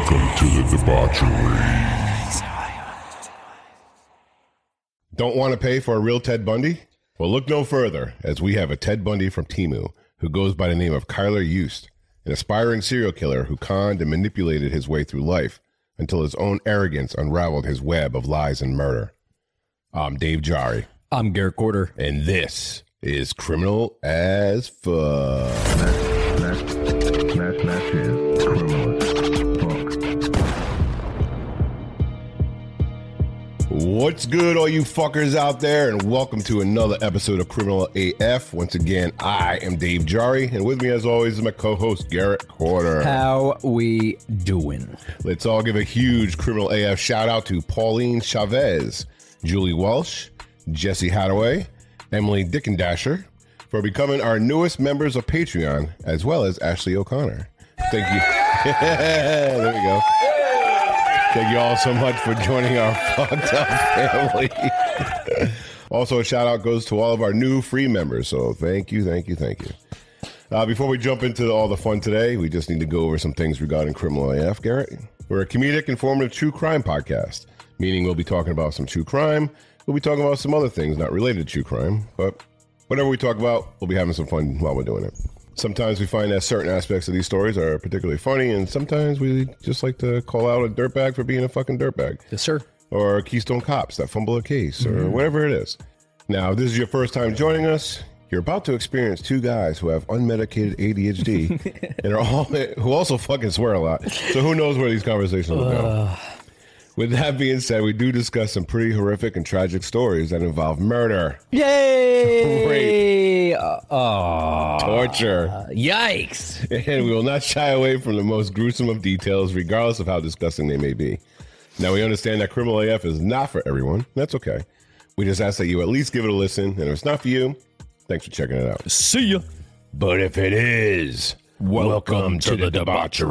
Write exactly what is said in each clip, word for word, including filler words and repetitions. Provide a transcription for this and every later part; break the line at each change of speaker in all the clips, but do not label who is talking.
Welcome to the debauchery.
Don't want to pay for a real Ted Bundy? Well, look no further, as we have a Ted Bundy from Temu, who goes by the name of Kyler Yost, an aspiring serial killer who conned and manipulated his way through life until his own arrogance unraveled his web of lies and murder. I'm Dave Jari.
I'm Garrett Corder.
And this is Criminal as Fuck.
That, that, that, that is criminal as fuck.
What's good, all you fuckers out there, and welcome to another episode of Criminal A F. Once again, I am Dave Jari, and with me, as always, is my co-host, Garrett Corder.
How we doing?
Let's all give a huge Criminal A F shout-out to Pauline Chavez, Julie Walsh, Jesse Hadaway, Emily Dickendasher, for becoming our newest members of Patreon, as well as Ashley O'Connor. Thank you. There we go. Thank you all so much for joining our fucked up family. Also, a shout out goes to all of our new free members. So thank you, thank you, thank you. Uh, before we jump into all the fun today, we just need to go over some things regarding Criminal A F, Garrett. We're a comedic, informative, true crime podcast, meaning we'll be talking about some true crime. We'll be talking about some other things not related to true crime, but whatever we talk about, we'll be having some fun while we're doing it. Sometimes we find that certain aspects of these stories are particularly funny, and sometimes we just like to call out a dirtbag for being a fucking dirtbag.
Yes, sir.
Or Keystone Cops that fumble a case, or mm-hmm. whatever it is. Now, if this is your first time joining us, you're about to experience two guys who have unmedicated A D H D and are all who also fucking swear a lot. So who knows where these conversations will go. Uh. With that being said, we do discuss some pretty horrific and tragic stories that involve murder.
Yay!
Rape.
Uh, oh,
torture.
Uh, yikes.
And we will not shy away from the most gruesome of details, regardless of how disgusting they may be. Now, we understand that Criminal A F is not for everyone. That's okay. We just ask that you at least give it a listen. And if it's not for you, thanks for checking it out.
See ya.
But if it is, welcome, welcome to, to the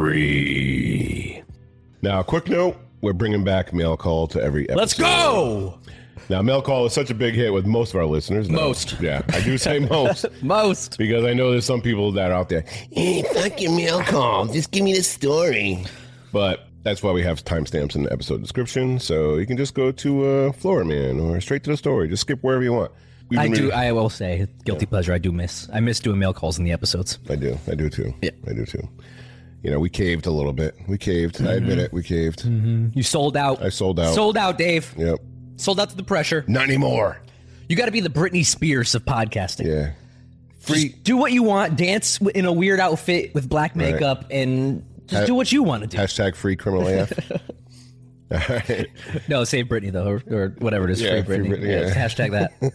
debauchery. Now, a quick note. We're bringing back Mail Call to every episode.
Let's go!
Now, Mail Call is such a big hit with most of our listeners. No,
most.
Yeah, I do say most.
Most.
Because I know there's some people that are out there, hey, fuck your Mail Call. Just give me the story. But that's why we have timestamps in the episode description. So you can just go to uh, Florida Man or straight to the story. Just skip wherever you want. We've
I do.
Really-
I will say, guilty yeah. pleasure, I do miss. I miss doing mail calls in the episodes.
I do. I do, too.
Yeah.
I do, too. You know, we caved a little bit. We caved. Mm-hmm. I admit it. We caved.
Mm-hmm. You sold out.
I sold out.
Sold out, Dave.
Yep.
Sold out to the pressure.
Not anymore.
You got to be the Britney Spears of podcasting.
Yeah. Free.
Just do what you want. Dance in a weird outfit with black makeup, right. and just ha- do what you want to do.
Hashtag free Criminal A F. All right.
No, save Britney, though, or, or whatever it is.
Yeah,
free Britney.
Free Britney yeah.
Yeah, hashtag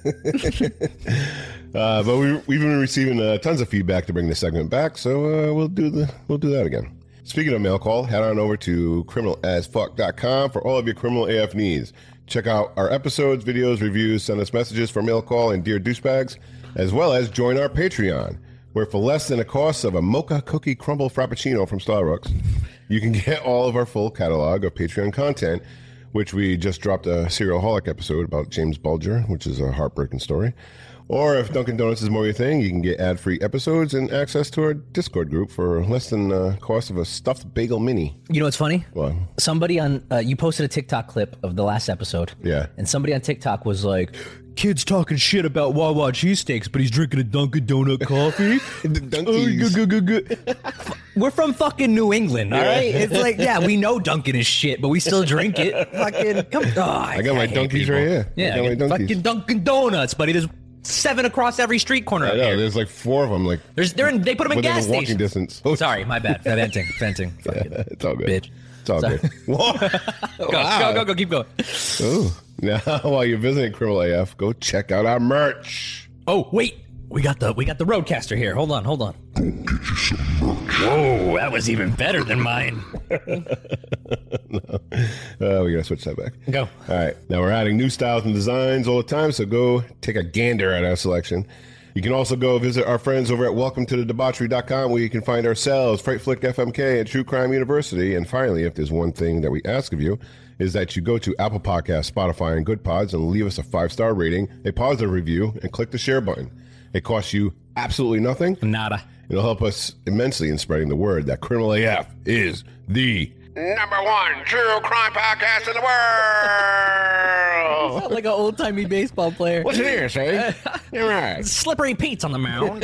that.
uh, but we, we've been receiving uh, tons of feedback to bring this segment back, so uh, we'll do the we'll do that again. Speaking of Mail Call, head on over to criminal as fuck dot com for all of your Criminal A F needs. Check out our episodes, videos, reviews, send us messages for Mail Call and Dear Douchebags, as well as join our Patreon, where for less than the cost of a mocha cookie crumble frappuccino from Starbucks, you can get all of our full catalog of Patreon content, which we just dropped a Serialholic episode about James Bulger, which is a heartbreaking story. Or if Dunkin' Donuts is more your thing, you can get ad-free episodes and access to our Discord group for less than the cost of a stuffed bagel mini.
You know what's funny?
What?
Somebody on, uh, you posted a TikTok clip of the last episode.
Yeah.
And somebody on TikTok was like, kid's talking shit about Wawa cheesesteaks, but he's drinking a Dunkin' Donut coffee. oh, We're from fucking New England, all
yeah.
right? It's like, yeah, we know Dunkin' is shit, but we still drink it. Fucking, come on. Oh, I,
I got my Dunkies right here.
Yeah,
I got
I
my
got
Dunkies.
fucking Dunkin' Donuts, buddy. There's seven across every street corner.
I
up
know,
here.
There's like four of them. Like
There's, they're in, they put them in
within
gas
walking
stations.
distance.
Oh, sorry, my bad. Venting, venting.
Yeah, it's all good.
Bitch.
It's all
Sorry.
good.
go,
Wow.
go, go, go, keep going.
Ooh. Now, while you're visiting Criminal A F, go check out our merch.
Oh, wait. We got the we got the Roadcaster here. Hold on, hold on.
Go get you some merch.
Whoa, that was even better than mine.
no. uh, we gotta switch that back.
Go.
All right. Now we're adding new styles and designs all the time, so go take a gander at our selection. You can also go visit our friends over at welcome to the debauchery dot com, where you can find ourselves, Fright Flick F M K, and True Crime University. And finally, if there's one thing that we ask of you, is that you go to Apple Podcasts, Spotify, and Good Pods and leave us a five-star rating, a positive review, and click the share button. It costs you absolutely nothing.
Nada.
It'll help us immensely in spreading the word that Criminal A F is the number one true crime podcast in the world.
Like an old timey baseball player.
What's it here, say? You're right.
Slippery Pete's on the mound.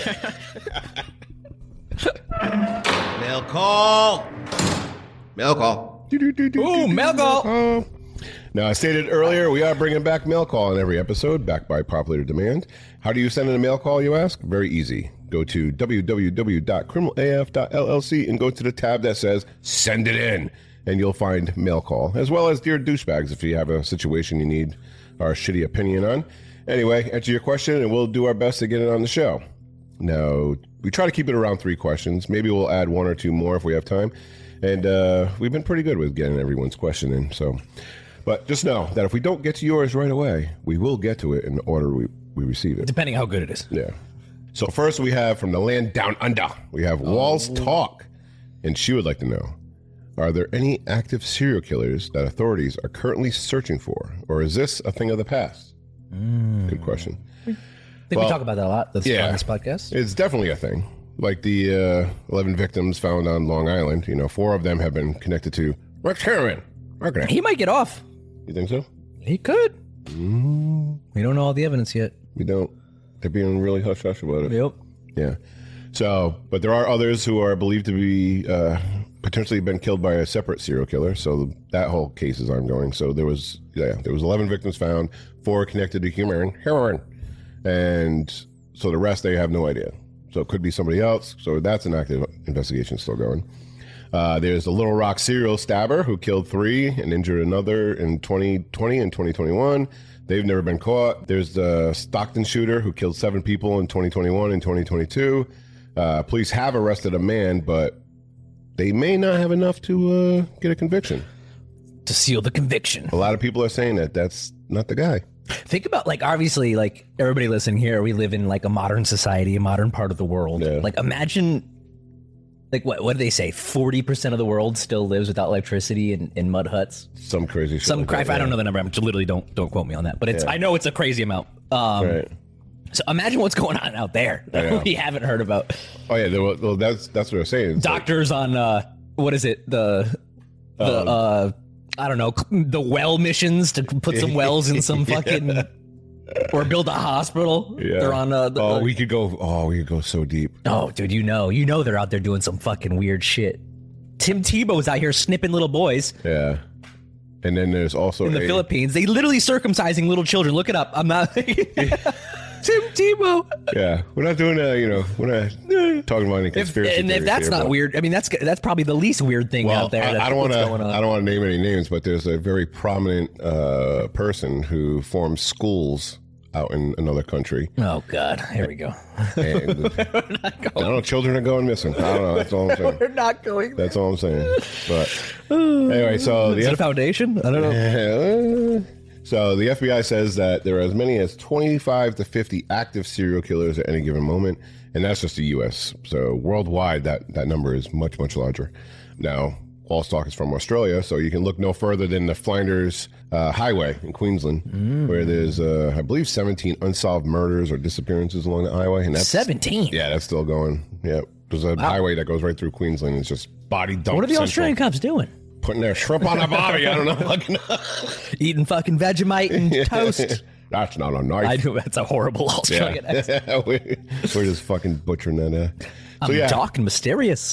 Mail call. Mail call.
Ooh, mail call.
Now, I stated earlier, we are bringing back mail call in every episode, backed by popular demand. How do you send in a mail call, you ask? Very easy. Go to w w w dot criminal a f dot l l c and go to the tab that says send it in, and you'll find mail call, as well as Dear Douchebags if you have a situation you need our shitty opinion on. Anyway, answer your question, and we'll do our best to get it on the show. Now, we try to keep it around three questions. Maybe we'll add one or two more if we have time. And uh, we've been pretty good with getting everyone's question in, so... But just know that if we don't get to yours right away, we will get to it in the order we, we receive it.
Depending how good it is.
Yeah. So first we have from the land down under, we have Walls Talk. And she would like to know, are there any active serial killers that authorities are currently searching for? Or is this a thing of the past? Mm. Good question.
I think
Well,
we talk about that a lot this,
yeah.
on this podcast.
It's definitely a thing. Like the uh, eleven victims found on Long Island, you know, four of them have been connected to Rex Heroin. Okay.
He might get off.
You think so?
He could. Mm. We don't know all the evidence yet.
We don't. They're being really hush-hush about it.
Yep.
Yeah. So, but there are others who are believed to be uh, potentially been killed by a separate serial killer. So that whole case is ongoing. So there was, yeah, there was eleven victims found, four connected to heroin, heroin, and so the rest they have no idea. So it could be somebody else. So that's an active investigation still going. Uh, there's a Little Rock serial stabber who killed three and injured another in twenty twenty and twenty twenty-one. They've never been caught. There's the Stockton shooter who killed seven people in twenty twenty-one and twenty twenty-two. Uh, police have arrested a man, but they may not have enough to uh, get a conviction.
To seal the conviction.
A lot of people are saying that that's not the guy.
Think about, like, obviously, like, everybody listening here, we live in, like, a modern society, a modern part of the world.
Yeah.
Like, imagine, like, what what do they say? forty percent of the world still lives without electricity in, in mud huts?
Some crazy shit.
Some
like
cry.
that,
I don't
yeah.
know the number. I'm literally don't don't quote me on that. But it's
Yeah.
I know it's a crazy amount. Um,
Right.
So imagine what's going on out there that
Yeah.
we haven't heard about.
Oh yeah, well, well that's that's what they're saying. It's like-
Doctors on uh, what is it? The the
Um,
uh, I don't know, the well missions to put some wells in some fucking or build a hospital.
yeah.
They're on uh, the,
oh, we could go. Oh, we could go so deep.
Oh, dude, you know, you know they're out there doing some fucking weird shit. Tim Tebow's out here snipping little boys
Yeah. And then there's also
in the
a,
Philippines. They literally circumcising little children. Look it up. I'm not. Tim Tebow.
Yeah, we're not doing a. You know, we're not talking about any
If,
conspiracy.
and if
theories
that's
here,
not
but-
weird, I mean that's that's probably the least weird thing
Well,
out there.
I,
That's
I don't want
what's
to.
going on.
I don't want to name any names, but there's a very prominent uh, person who forms schools out in another country.
Oh God, here we go.
And I don't know, children are going missing. I don't know. That's all I'm saying.
We're not going.
That's all I'm saying. But anyway, so
Is it
the
a foundation? I don't know.
F- so the F B I says that there are as many as twenty-five to fifty active serial killers at any given moment, and that's just the U S. So worldwide, that that number is much much larger. Now, Wallstock is from Australia, so you can look no further than the Flinders uh, Highway in Queensland,
Mm.
where there's, uh, I believe, seventeen unsolved murders or disappearances along the highway. And that's,
Seventeen.
yeah, that's still going. Yeah, there's a highway that goes right through Queensland. It's just body dump.
What are the
central.
Australian cops doing?
Putting their shrimp on a bobby. I don't know. Fucking-
Eating fucking Vegemite and toast.
That's not a
I
knife.
do. That's a horrible Australian accent.
Yeah. we, we're just fucking butchering that. Uh. So
I'm
yeah,
dark and mysterious.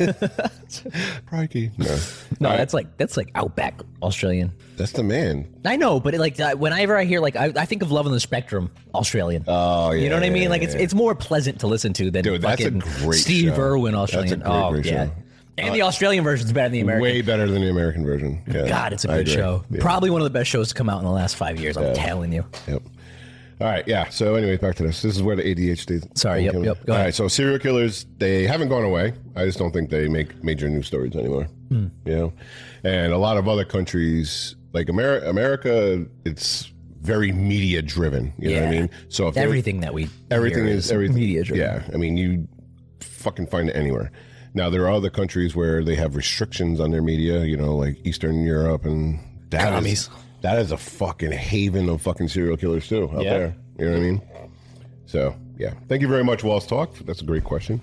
Crikey. No,
No,
All right.
that's like that's like outback Australian.
that's the man.
I know, but it, like uh, whenever I hear like I, I think of Love on the Spectrum Australian.
Oh yeah,
You know what I mean?
yeah,
Like it's
yeah.
it's more pleasant to listen to than
Dude, that's a
fucking
great
Steve
show.
Irwin
That's a
Australian.
great,
oh
great
yeah,
show.
and the Australian version's better than the American.
way better than the American version. Yeah,
God, it's a
I
good
agree.
show.
Yeah.
Probably one of the best shows to come out in the last five years. I'm telling you.
Yep. All right, yeah. So, anyways, back to this. This is where the A D H D.
Sorry,
thing
yep,
came in.
yep, go
All
ahead.
right, so serial killers, they haven't gone away. I just don't think they make major news stories anymore.
Hmm.
You know, and a lot of other countries, like America, America, it's very media driven. You know what I
Yeah.
mean? So if they-
Everything that we
everything
hear
is everything
media driven.
Yeah, I mean, you fucking find it anywhere. Now there are other countries where they have restrictions on their media. You know, like Eastern Europe, and that
Commies.
is that is a fucking haven of fucking serial killers too out
Yeah.
there. You know what I mean? So yeah, thank you very much, Walls Talk. That's a great question.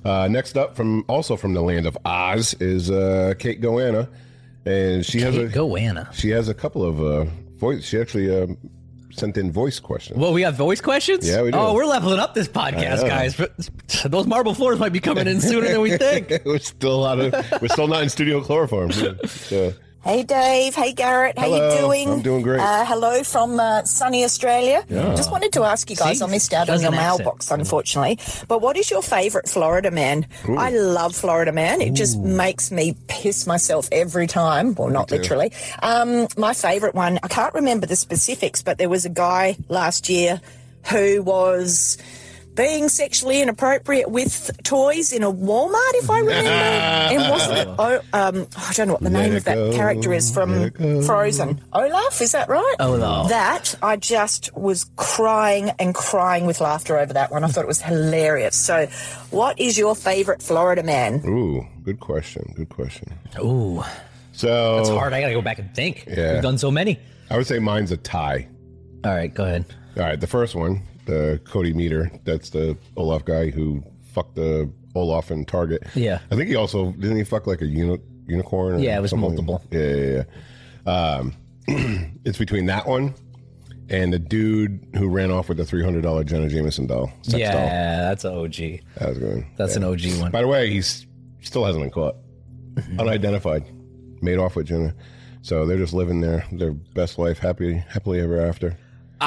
Uh, next up, from also from the land of Oz, is uh, Kate Goanna, and she has a
Kate Goanna.
She has a couple of uh, voice. She actually uh, sent in voice questions.
Well, we have voice questions?
Yeah, we do.
Oh, we're leveling up this podcast, guys. Those marble floors might be coming in sooner than we think.
We're still a lot of. We're still not in studio chloroform. So.
Hey Dave, hey Garrett, how
Hello.
you doing?
I'm doing great.
Uh, hello from uh, sunny Australia.
Yeah.
Just wanted to ask you guys,
See?
I missed out
Does
on your
an accent.
mailbox, unfortunately. But what is your favourite Florida man? I love Florida man. It just makes me piss myself every time. Well, not
too.
literally. Um, my favourite one, I can't remember the specifics, but there was a guy last year who was being sexually inappropriate with toys in a Walmart, if I remember. And wasn't it? Oh, um, I don't know what the
Let
name
it
of that
go,
character is from
let it go.
Frozen. Olaf, is that right?
Olaf.
That, I just was crying and crying with laughter over that one. I thought it was hilarious. So, what is your favourite Florida man?
Ooh, good question. Good question.
Ooh,
So
it's hard. I got to go back and think.
Yeah.
We've done so many.
I would say mine's a tie.
All right, go ahead.
All right, the first one, the Cody Meter. That's the Olaf guy who fucked the Olaf in Target.
Yeah.
I think he also didn't he fuck like a uni- unicorn. Or
Yeah, it was
something?
multiple.
Yeah, yeah, yeah. Um, it's between that one and the dude who ran off with the three hundred dollar Jenna Jameson doll. Sex
yeah,
doll.
that's an O G.
That was good.
That's
Yeah.
an O G one.
By the way, he's still hasn't been caught. Unidentified. Made off with Jenna. So they're just living their their best life, happy happily ever after.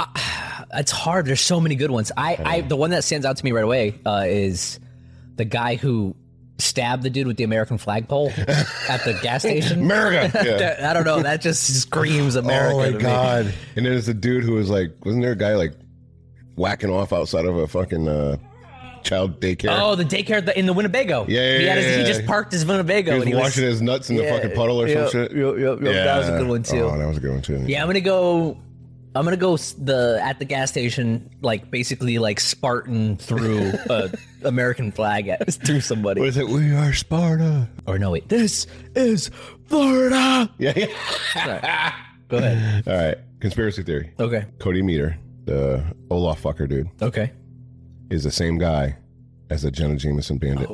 It's hard. There's so many good ones. I, I the one that stands out to me right away uh, is the guy who stabbed the dude with the American flagpole at the gas station.
America. Yeah.
That- I don't know. That just screams America.
Oh my
to me.
god! And then there's a dude who was like, wasn't there a guy like whacking off outside of a fucking uh, child daycare?
Oh, the daycare in the Winnebago.
Yeah, yeah,
he, had his,
yeah,
he
yeah.
just parked his Winnebago.
he was
and he
washing
was,
his nuts in the
Yeah,
fucking puddle or
yep,
some shit.
yep, yep, yep. That was a good one too.
Oh, that was a good one too.
Yeah, I'm gonna go. I'm gonna go s- the at the gas station, like basically like Spartan through a American flag at through somebody.
What is it? We are Sparta.
Or no, wait, this is Florida.
Yeah, yeah.
Go ahead.
All right. Conspiracy theory.
Okay.
Cody Meter, the Olaf fucker dude,
Okay.
is the same guy as the Jenna Jameson bandit.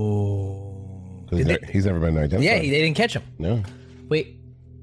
Oh.
'Cause
Did
he's, he's never been identified.
Yeah, they didn't catch him.
No.
Wait.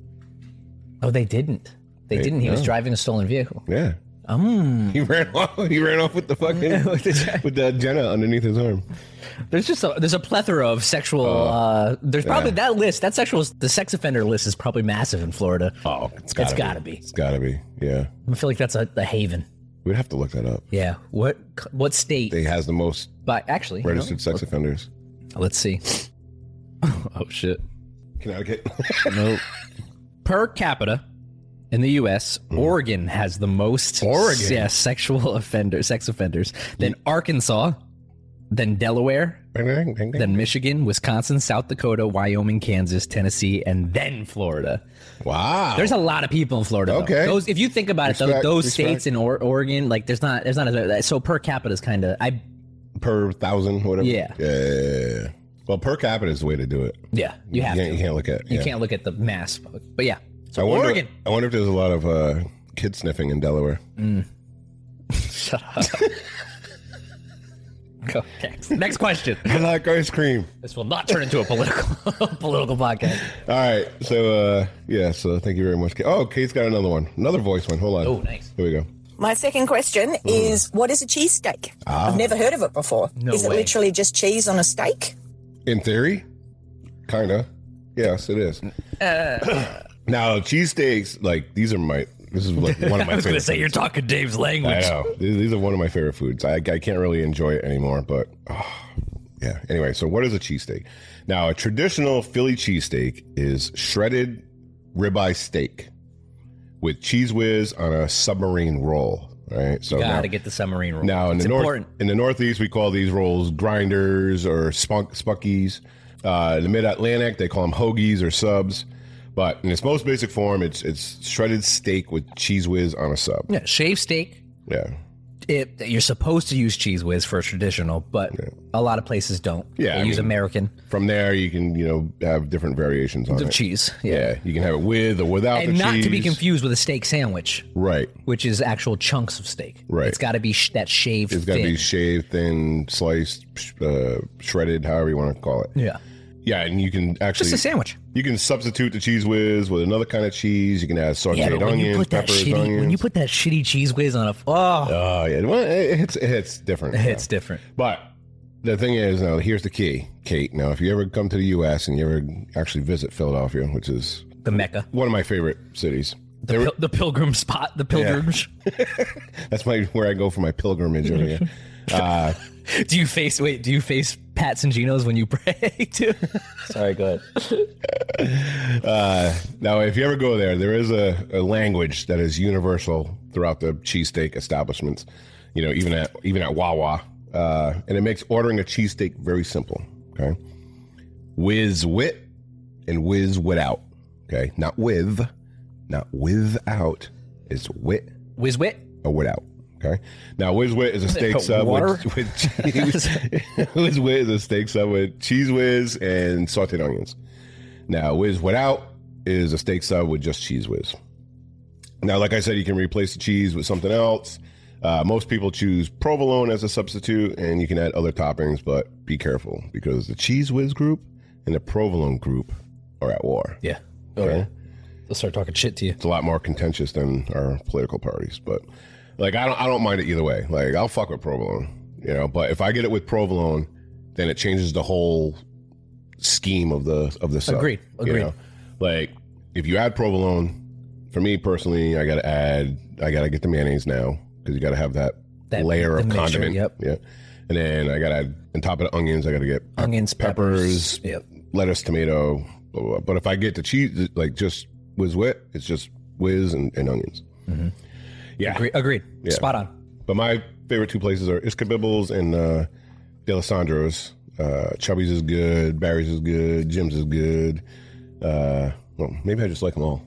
Oh, they didn't. They
They-
didn't. He was
no.
driving a stolen vehicle.
Yeah.
Um.
He ran off. He ran off with the fucking
With the-
with the Jenna underneath his arm.
There's just a there's a plethora of sexual. uh There's probably
yeah.
that list. That sexual the sex offender list is probably massive in Florida.
Oh, it's
It's
gotta,
gotta be.
It's gotta be. Yeah.
I feel like that's a, a haven.
We'd have to look that up.
Yeah. What what state?
They has the most
But actually, you know,
registered sex offenders.
let's see. Oh shit.
Connecticut.
Nope. Per capita in the U S, Oregon has the most
Oregon?
yeah, sexual offender sex offenders. Then Arkansas, then Delaware, then Michigan, Wisconsin, South Dakota, Wyoming, Kansas, Tennessee, and then Florida.
Wow.
There's a lot of people in Florida. though.
Okay.
Those, if you think about it,
Respect,
though, those
respect.
states in or- Oregon, like there's not, there's not as so per capita is kind of I
per thousand, whatever.
Yeah.
Yeah, yeah, yeah, yeah. Well, per capita is the way to do it.
yeah you have
you can't,
to.
you can't look at.
You
yeah.
can't look at the mass, but, but yeah. So
I wonder,
Oregon.
I wonder if there's a lot of uh, kid sniffing in Delaware.
Shut up. Go next. Next question.
I like ice cream.
This will not turn into a political political podcast.
All right. So, uh, yeah. So, thank you very much. Kate. Oh, Kate's got another one. Another voice one. Hold on.
Oh, nice.
Here we go.
My second question is, what is a cheesesteak? I've never heard of it before.
No
is it
way.
literally just cheese on a steak?
In theory, kind of. Yes, it is.
Uh.
Now, cheesesteaks, like, these are my, this is like one of my
I was
favorite
going to say, you're
foods.
talking Dave's
I
language.
know. These, these are one of my favorite foods. I, I can't really enjoy it anymore, but oh, yeah. Anyway, so what is a cheesesteak? Now, a traditional Philly cheesesteak is shredded ribeye steak with cheese whiz on a submarine roll. Right. So
Got
now,
to get the submarine roll.
now in
it's
the north,
important.
in the Northeast, we call these rolls grinders or spunk, spuckies. Uh, in the Mid Atlantic, they call them hoagies or subs. But in its most basic form, it's it's shredded steak with cheese whiz on a sub.
Yeah, shaved steak,
Yeah.
It, you're supposed to use Cheese Whiz for a traditional, but
Yeah.
a lot of places don't.
Yeah,
they
I
use
mean,
American
From there, you can you know have different variations on
the
it.
cheese.
Yeah.
Yeah,
you can have it with or without
and
the
not
cheese.
to be confused with a steak sandwich,
Right.
which is actual chunks of steak.
Right.
It's got to be sh- that shaved.
It's got to
thin.
be shaved, thin, sliced, sh- uh, shredded, however you want to call it.
Yeah,
Yeah, and you can actually
just a sandwich.
you can substitute the Cheese Whiz with another kind of cheese. You can add sauteed
Yeah, but when you
onions,
put that
peppers,
shitty,
onions.
when you put that shitty Cheese Whiz on a, oh,
Oh yeah, well, it- it's it's different.
it's different.
But the thing is, now here's the key, Kate. Now, if you ever come to the U S and you ever actually visit Philadelphia, which is
The Mecca,
one of my favorite cities,
the,
There-
pil- the pilgrim spot, the pilgrimage.
that's my where I go for my pilgrimage over here. Uh,
Do you face wait? Do you face Pats and Geno's when you pray too? Sorry, go ahead.
uh, now, if you ever go there, there is a, a language that is universal throughout the cheesesteak establishments. You know, even at even at Wawa, uh, and it makes ordering a cheesesteak very simple. Okay, whiz wit and whiz without. Okay, not with, not without. It's wit
Whiz wit.
or without. Okay. Now, Whiz Wit is a steak sub
Water?
with, with cheese. Whiz Wit is a steak sub with cheese whiz and sauteed onions. Now, Whiz Without is a steak sub with just cheese whiz. Now, like I said, you can replace the cheese with something else. Uh, most people choose provolone as a substitute, and you can add other toppings, but be careful because the cheese whiz group and the provolone group are at war.
Yeah. Oh,
Okay.
yeah. They'll start talking shit to you.
It's a lot more contentious than our political parties, but like I don't I don't mind it either way. Like I'll fuck with provolone, you know, but if I get it with provolone, then it changes the whole scheme of the of the sub.
Agreed.
you
Agreed.
know? Like if you add provolone, for me personally, I got to add I got to get the mayonnaise now because you got to have that,
That-
layer
the
of
mixture,
condiment.
yep.
Yeah. And then I got to add on top of the onions, I got to get pep-
Onions,
peppers,
peppers. Yep.
lettuce, tomato, blah, blah, blah. But if I get the cheese, like just whiz wit, it's just whiz and, and onions.
Mm-hmm.
Yeah.
Agreed. Agreed.
Yeah.
Spot on.
But my favorite two places are Iscabibbles and uh, D'Alessandro's. Uh, Chubby's is good. Barry's is good. Jim's is good. Uh, well, maybe I just like them all.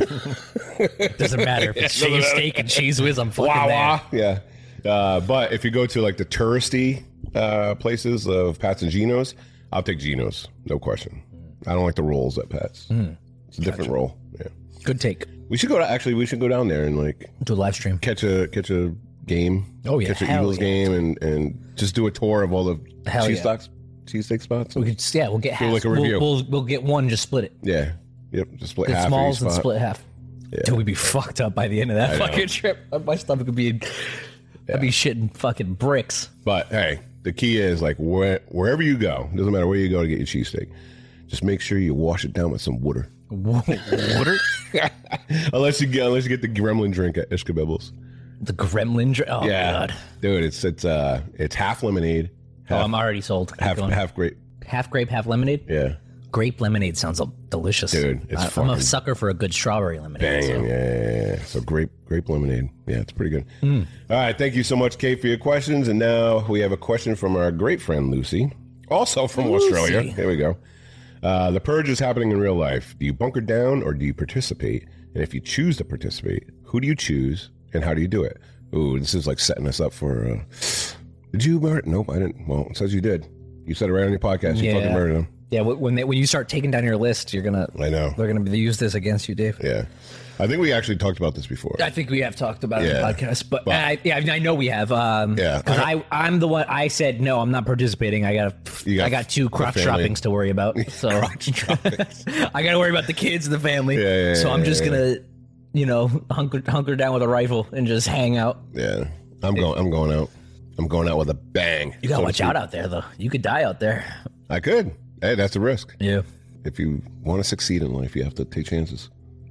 Doesn't matter if it's shaved steak and cheese whiz. I'm fucking
Wawa.
there.
Yeah. Uh, but if you go to like the touristy uh, places of Pat's and Geno's, I'll take Geno's. No question. I don't like the rolls at Pat's. It's a different roll. Yeah.
Good take.
We should go to, actually, we should go down there and like
Do a live stream.
catch a catch a game.
Oh, yeah.
Catch an
Hell
Eagles
yeah.
game and, and just do a tour of all the
Hell
cheese
yeah.
stocks, cheesesteak spots.
We could, yeah, we'll get half.
like a
we'll,
review.
we'll we'll get one, just split it.
Yeah. Yep. Just split
Get
half
smalls
of
and
each spot.
split half.
Yeah.
Dude, we'd be fucked up by the end of that
I know.
fucking trip. My stomach would be, I'd be shitting fucking bricks.
But hey, the key is like where, wherever you go, doesn't matter where you go to get your cheesesteak, just make sure you wash it down with some water.
Water?
unless you get unless you get the gremlin drink at Ishkabibbles.
The gremlin drink. Oh, God.
Dude, it's it's uh it's half lemonade,
Oh,
half
I'm already sold. Keep
half,
going.
half grape.
half grape, half lemonade.
Yeah.
Grape lemonade sounds delicious.
Dude, it's
I, I'm
fucking
a sucker for a good strawberry lemonade.
Banging,
so-
yeah, yeah, yeah. So grape grape lemonade. Yeah, it's pretty good.
Hmm.
All right, thank you so much, Kate, for your questions. And now we have a question from our great friend Lucy, also from
Lucy.
Australia. Here we go. Uh, the purge is happening in real life. Do you bunker down or do you participate? And if you choose to participate, who do you choose and how do you do it? Ooh, this is like setting us up for. Uh, did you murder? Nope, I didn't. Well, it says you did. You said it right on your podcast. You
Yeah.
fucking murdered him.
Yeah, wh- when they, when you start taking down your list, you're gonna.
I know.
They're gonna use this against you, Dave.
Yeah, I think we actually talked about this before.
I think we have talked about it
Yeah.
on the podcast, but,
But-
I, yeah, I, mean, I know we have. Um,
Yeah.
because I, I'm the one. I said no, I'm not participating. I got,
You got
I got two
the
crotch
family.
droppings to worry about. So I got to worry about the kids and the family.
Yeah, yeah,
so I'm
yeah,
just
yeah.
gonna, you know, hunker hunker down with a rifle and just hang out.
Yeah, I'm going. I'm going out. I'm going out with a bang.
You gotta
so to
watch
speak.
out out there, though. You could die out there.
I could. Hey, that's a risk.
Yeah.
If you want to succeed in life, you have to take chances.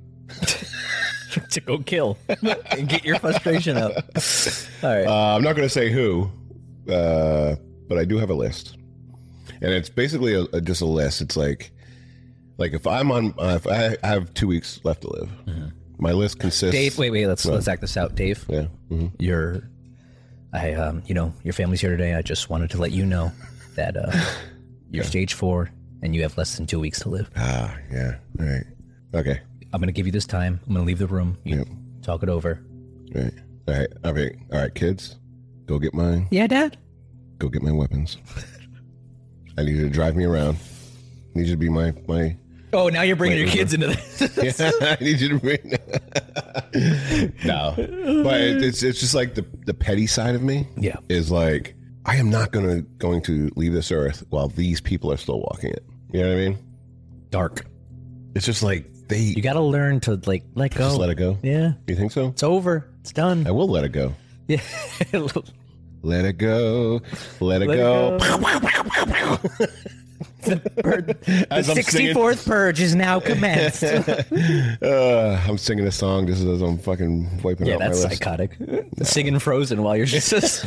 To go kill and get your frustration out. All right.
Uh, I'm not going to say who, uh, but I do have a list, and it's basically a, a, just a list. It's like, like if I'm on, uh, if I have two weeks left to live, my list consists.
Dave, wait, wait. Let's let's act this out, Dave.
Yeah. hmm
You're, I um, you know, your family's here today. I just wanted to let you know that uh, you're stage four and you have less than two weeks to live.
Ah, yeah. All right. Okay.
I'm gonna give you this time. I'm gonna leave the room. You
Yep.
talk it over.
All right. All right. Okay. All right, kids. Go get my
Yeah, Dad?
go get my weapons. I need you to drive me around. I need you to be my my.
Oh, now you're bringing
Wait,
your
was
kids into this.
Yeah, I need you to bring. No, but it, it's it's just like the the petty side of me.
Yeah.
Is like I am not gonna going to leave this earth while these people are still walking it. You know what I mean?
Dark.
It's just like they.
You got to learn to like let go.
Just let it go.
Yeah.
You think so?
It's over. It's done.
I will let it go.
Yeah.
Let it go. Let it
Let it
go.
go. The, pur- the
As I'm
sixty-fourth purge is now commenced.
Uh, I'm singing a song just as I'm fucking wiping
Yeah,
out my
that's
list.
psychotic. Singing Frozen while you're just...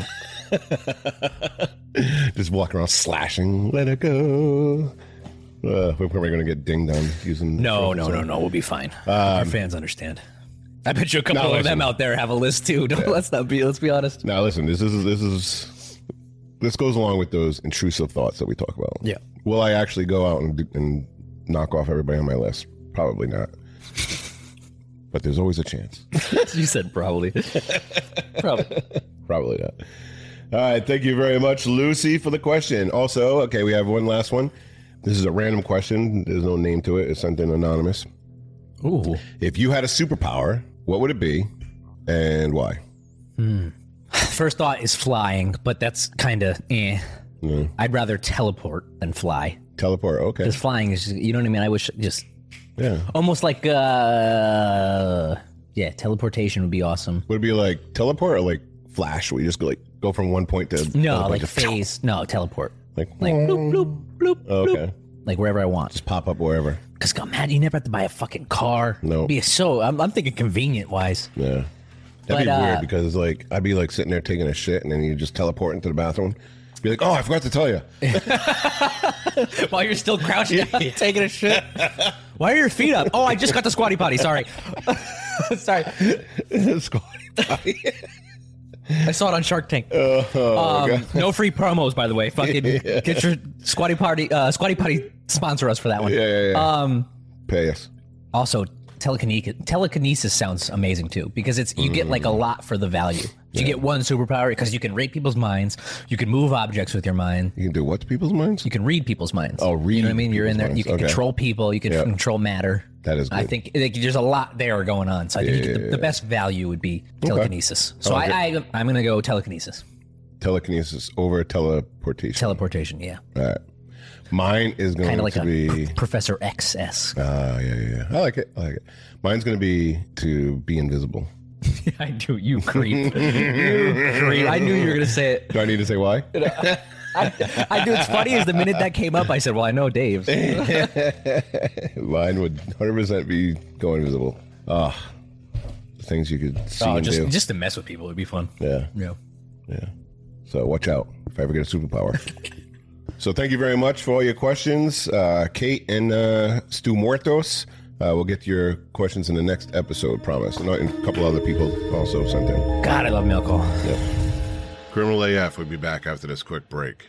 Just walking around slashing. Let it go. Uh, we're probably going to get dinged on using.
No,
Frozen
no, no,
song.
no. We'll be fine. Our fans understand. I bet you a couple
No,
of them
listen.
out there have a list too. Don't, Let's not be. Let's be honest.
Now listen, this is this is this goes along with those intrusive thoughts that we talk about.
Yeah.
Will I actually go out and, do, and knock off everybody on my list? Probably not. But there's always a chance.
You said probably. Probably.
Probably not. All right. Thank you very much, Lucy, for the question. Also, okay, we have one last one. This is a random question. There's no name to it. It's something anonymous.
Ooh.
If you had a superpower, what would it be and why?
First thought is flying, but that's kind of eh.
Mm.
I'd rather teleport than fly.
Teleport. Okay.
Because flying is, you know what I mean? I wish just
Yeah.
almost like, uh, yeah, teleportation would be awesome.
Would it be like teleport or like Flash? Where you just go like go from one point to
No,
another
like
point to-
phase. No, teleport.
Like,
Like bloop, bloop, bloop,
oh,
bloop.
okay,
Like wherever I want.
just pop up wherever.
Because, God, man, you never have to buy a fucking car.
No.
Be so, I'm, I'm thinking convenient wise.
Yeah, that'd
But,
be
uh,
weird because it's like I'd be like sitting there taking a shit and then you just teleport into the bathroom. Be like, oh, I forgot to tell you.
While you're still crouched down, taking a shit. Why are your feet up? Oh, I just got the squatty potty. Sorry. Sorry.
Squatty potty.
I saw it on Shark Tank.
Oh,
um, no free promos, by the way. Fucking get your squatty party, uh, squatty potty sponsor us for that one.
Yeah, yeah, yeah.
Um,
Pay us.
also, telekinesis, telekinesis sounds amazing too because it's you get like a lot for the value. You get one superpower because you can read people's minds. You can move objects with your mind.
You can do what to people's minds?
You can read people's minds.
Oh, read
You know what I mean? You're in
people's
there. You
minds.
can
Okay.
control people. You can
Yeah.
control matter.
That is
I
good.
think like, there's a lot there going on. So I think
Yeah,
you get the,
yeah,
the
yeah.
best value would be telekinesis. So
I like
I, I, I'm going to go telekinesis.
Telekinesis over teleportation.
Teleportation, yeah.
All right. Mine is going
Kind of like
to
a
be.
Professor X-esque.
Ah, yeah, yeah, yeah. I like it. I like it. Mine's going to be to be invisible.
I do, you creep. You creep. I knew you were going to say it.
Do I need to say why?
I, I do. It's funny is the minute that came up, I said, well, I know Dave's.
Mine would one hundred percent be go invisible. Ah, the things you could see
Oh,
and
just,
do.
just to mess with people would be fun.
Yeah,
Yeah.
yeah. So watch out if I ever get a superpower. So thank you very much for all your questions, uh, Kate and uh, Stu Muertos. Uh, we'll get to your questions in the next episode, promise. And a couple other people also sent in.
God, I love mail call.
Criminal A F will be back after this quick break.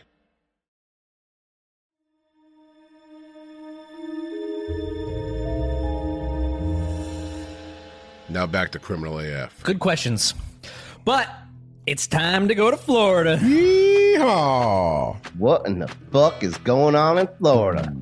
Now back to Criminal A F.
Good questions. But it's time to go to Florida.
Yeehaw!
What in the fuck is going on in Florida?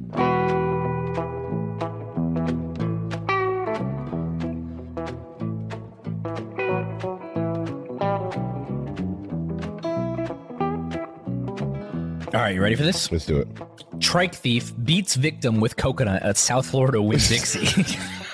All right, you ready for this?
Let's do it.
Trike thief beats victim with coconut at South Florida Winn-Dixie.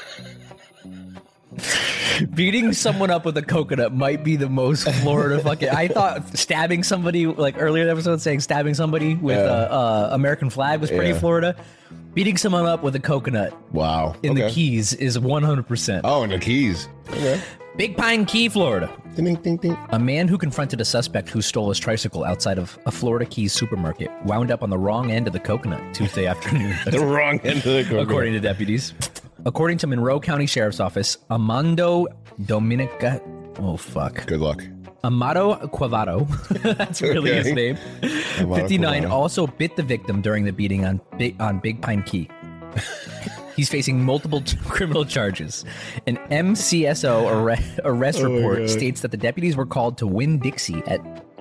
Beating someone up with a coconut might be the most Florida fucking. I thought stabbing somebody, like earlier in the episode, saying stabbing somebody with a uh, American flag was pretty
Yeah.
Florida. Beating someone up with a coconut
Wow.
in the
Okay.
Keys is one hundred percent.
Oh, and the keys. Okay.
Big Pine Key, Florida.
Ding, ding, ding, ding.
A man who confronted a suspect who stole his tricycle outside of a Florida Keys supermarket wound up on the wrong end of the coconut Tuesday afternoon.
The wrong end of the coconut.
According to deputies. According to Monroe County Sheriff's Office, Amando Dominica. Oh, fuck.
Good luck.
Amado Quavado. That's really his
Okay.
name.
Amado
fifty-nine
Quavado.
also bit the victim during the beating on Big, on Big Pine Key. He's facing multiple t- criminal charges. An M C S O arre- arrest
Oh my
report
God.
states that the deputies were called to Winn-Dixie at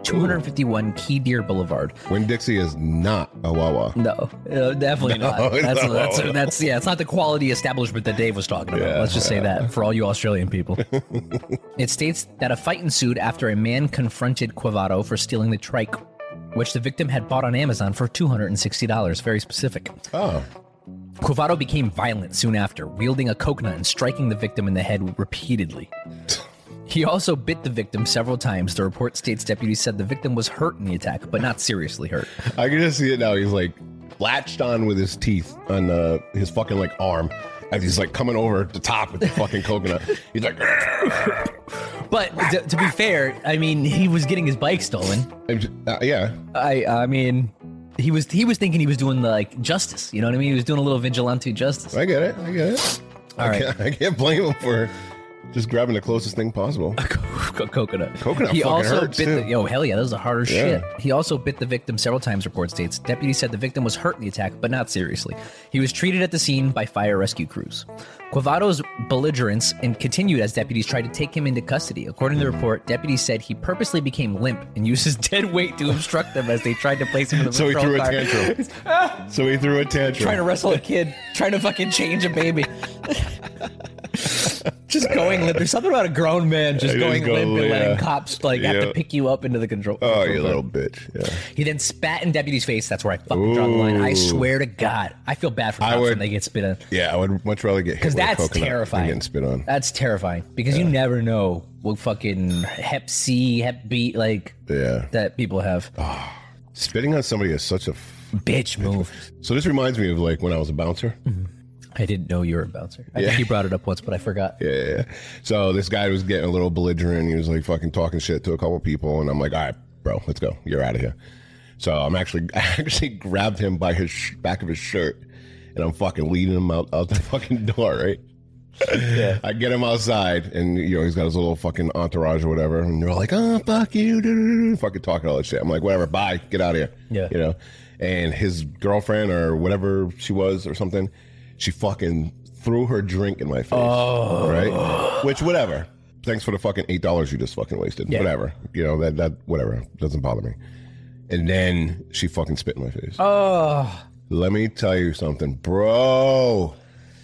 two fifty-one Key Deer Boulevard.
Winn-Dixie is not a Wawa.
No, uh, definitely
No,
not. That's,
no.
that's, that's, yeah, it's not the quality establishment that Dave was talking about.
Yeah,
Let's just say that for all you Australian people. It states that a fight ensued after a man confronted Quavato for stealing the trike, which the victim had bought on Amazon for two hundred sixty dollars. Very specific.
Oh.
Quavato became violent soon after, wielding a coconut and striking the victim in the head repeatedly. He also bit the victim several times. The report states deputies said the victim was hurt in the attack, but not seriously hurt.
I can just see it now. He's like latched on with his teeth on uh, his fucking like arm as he's like coming over the top with the fucking coconut. He's like,
but to, to be fair, I mean, he was getting his bike stolen.
uh, yeah.
I I mean, he was he was thinking he was doing the like justice. You know what I mean? He was doing a little vigilante justice.
I get it. I get it.
All
I
right.
Can't, I can't blame him for just grabbing the closest thing possible.
Coconut.
Coconut
He
fucking
also
hurts,
bit
too.
the, yo hell yeah, that was the hardest
Yeah.
shit. He also bit the victim several times. Report states deputies said the victim was hurt in the attack, but not seriously. He was treated at the scene by fire rescue crews. Quavato's belligerence and continued as deputies tried to take him into custody. According to the report, deputies said he purposely became limp and used his dead weight to obstruct them as they tried to place him in the
So he
patrol
threw a
car.
tantrum. So he threw a tantrum.
Trying to wrestle a kid, trying to fucking change a baby. Just going limp. There's something about a grown man just
I just
going
go,
limp and letting
yeah.
cops like have
Yeah.
to pick you up into the control.
Oh, you
control
little
car.
bitch. Yeah.
He then spat in deputy's face. That's where I fucking draw the line. I
Ooh.
swear to God, I feel bad for
I
cops
would-
when they get spit on.
Yeah, I would much rather get hit
Because
with a
that's
coconut than
terrifying.
getting spit on.
That's terrifying because you never know what fucking Hep C, Hep B, like
Yeah.
that people have.
Spitting on somebody is such a... F-
Bitch move.
so this reminds me of like when I was a bouncer.
I didn't know you were a bouncer. I
Yeah.
think you brought it up once, but I forgot.
Yeah, yeah, yeah. So this guy was getting a little belligerent. He was like fucking talking shit to a couple people, and I'm like, all right, bro, let's go. You're out of here. So I'm actually, I actually grabbed him by his sh- back of his shirt, and I'm fucking leading him out, out the fucking door, right? Yeah. I get him outside, and you know he's got his little fucking entourage or whatever, and they're all like, "Oh, fuck you," doo-doo-doo," fucking talking all that shit. I'm like, whatever, bye, get out of here.
Yeah.
You know, and his girlfriend or whatever she was or something, she fucking threw her drink in my face. Oh. Right? Which, whatever. Thanks for the fucking eight dollars you just fucking wasted.
Yeah.
Whatever. You know, that, that, whatever. Doesn't bother me. And then she fucking spit in my face.
Oh,
Let me tell you something, bro.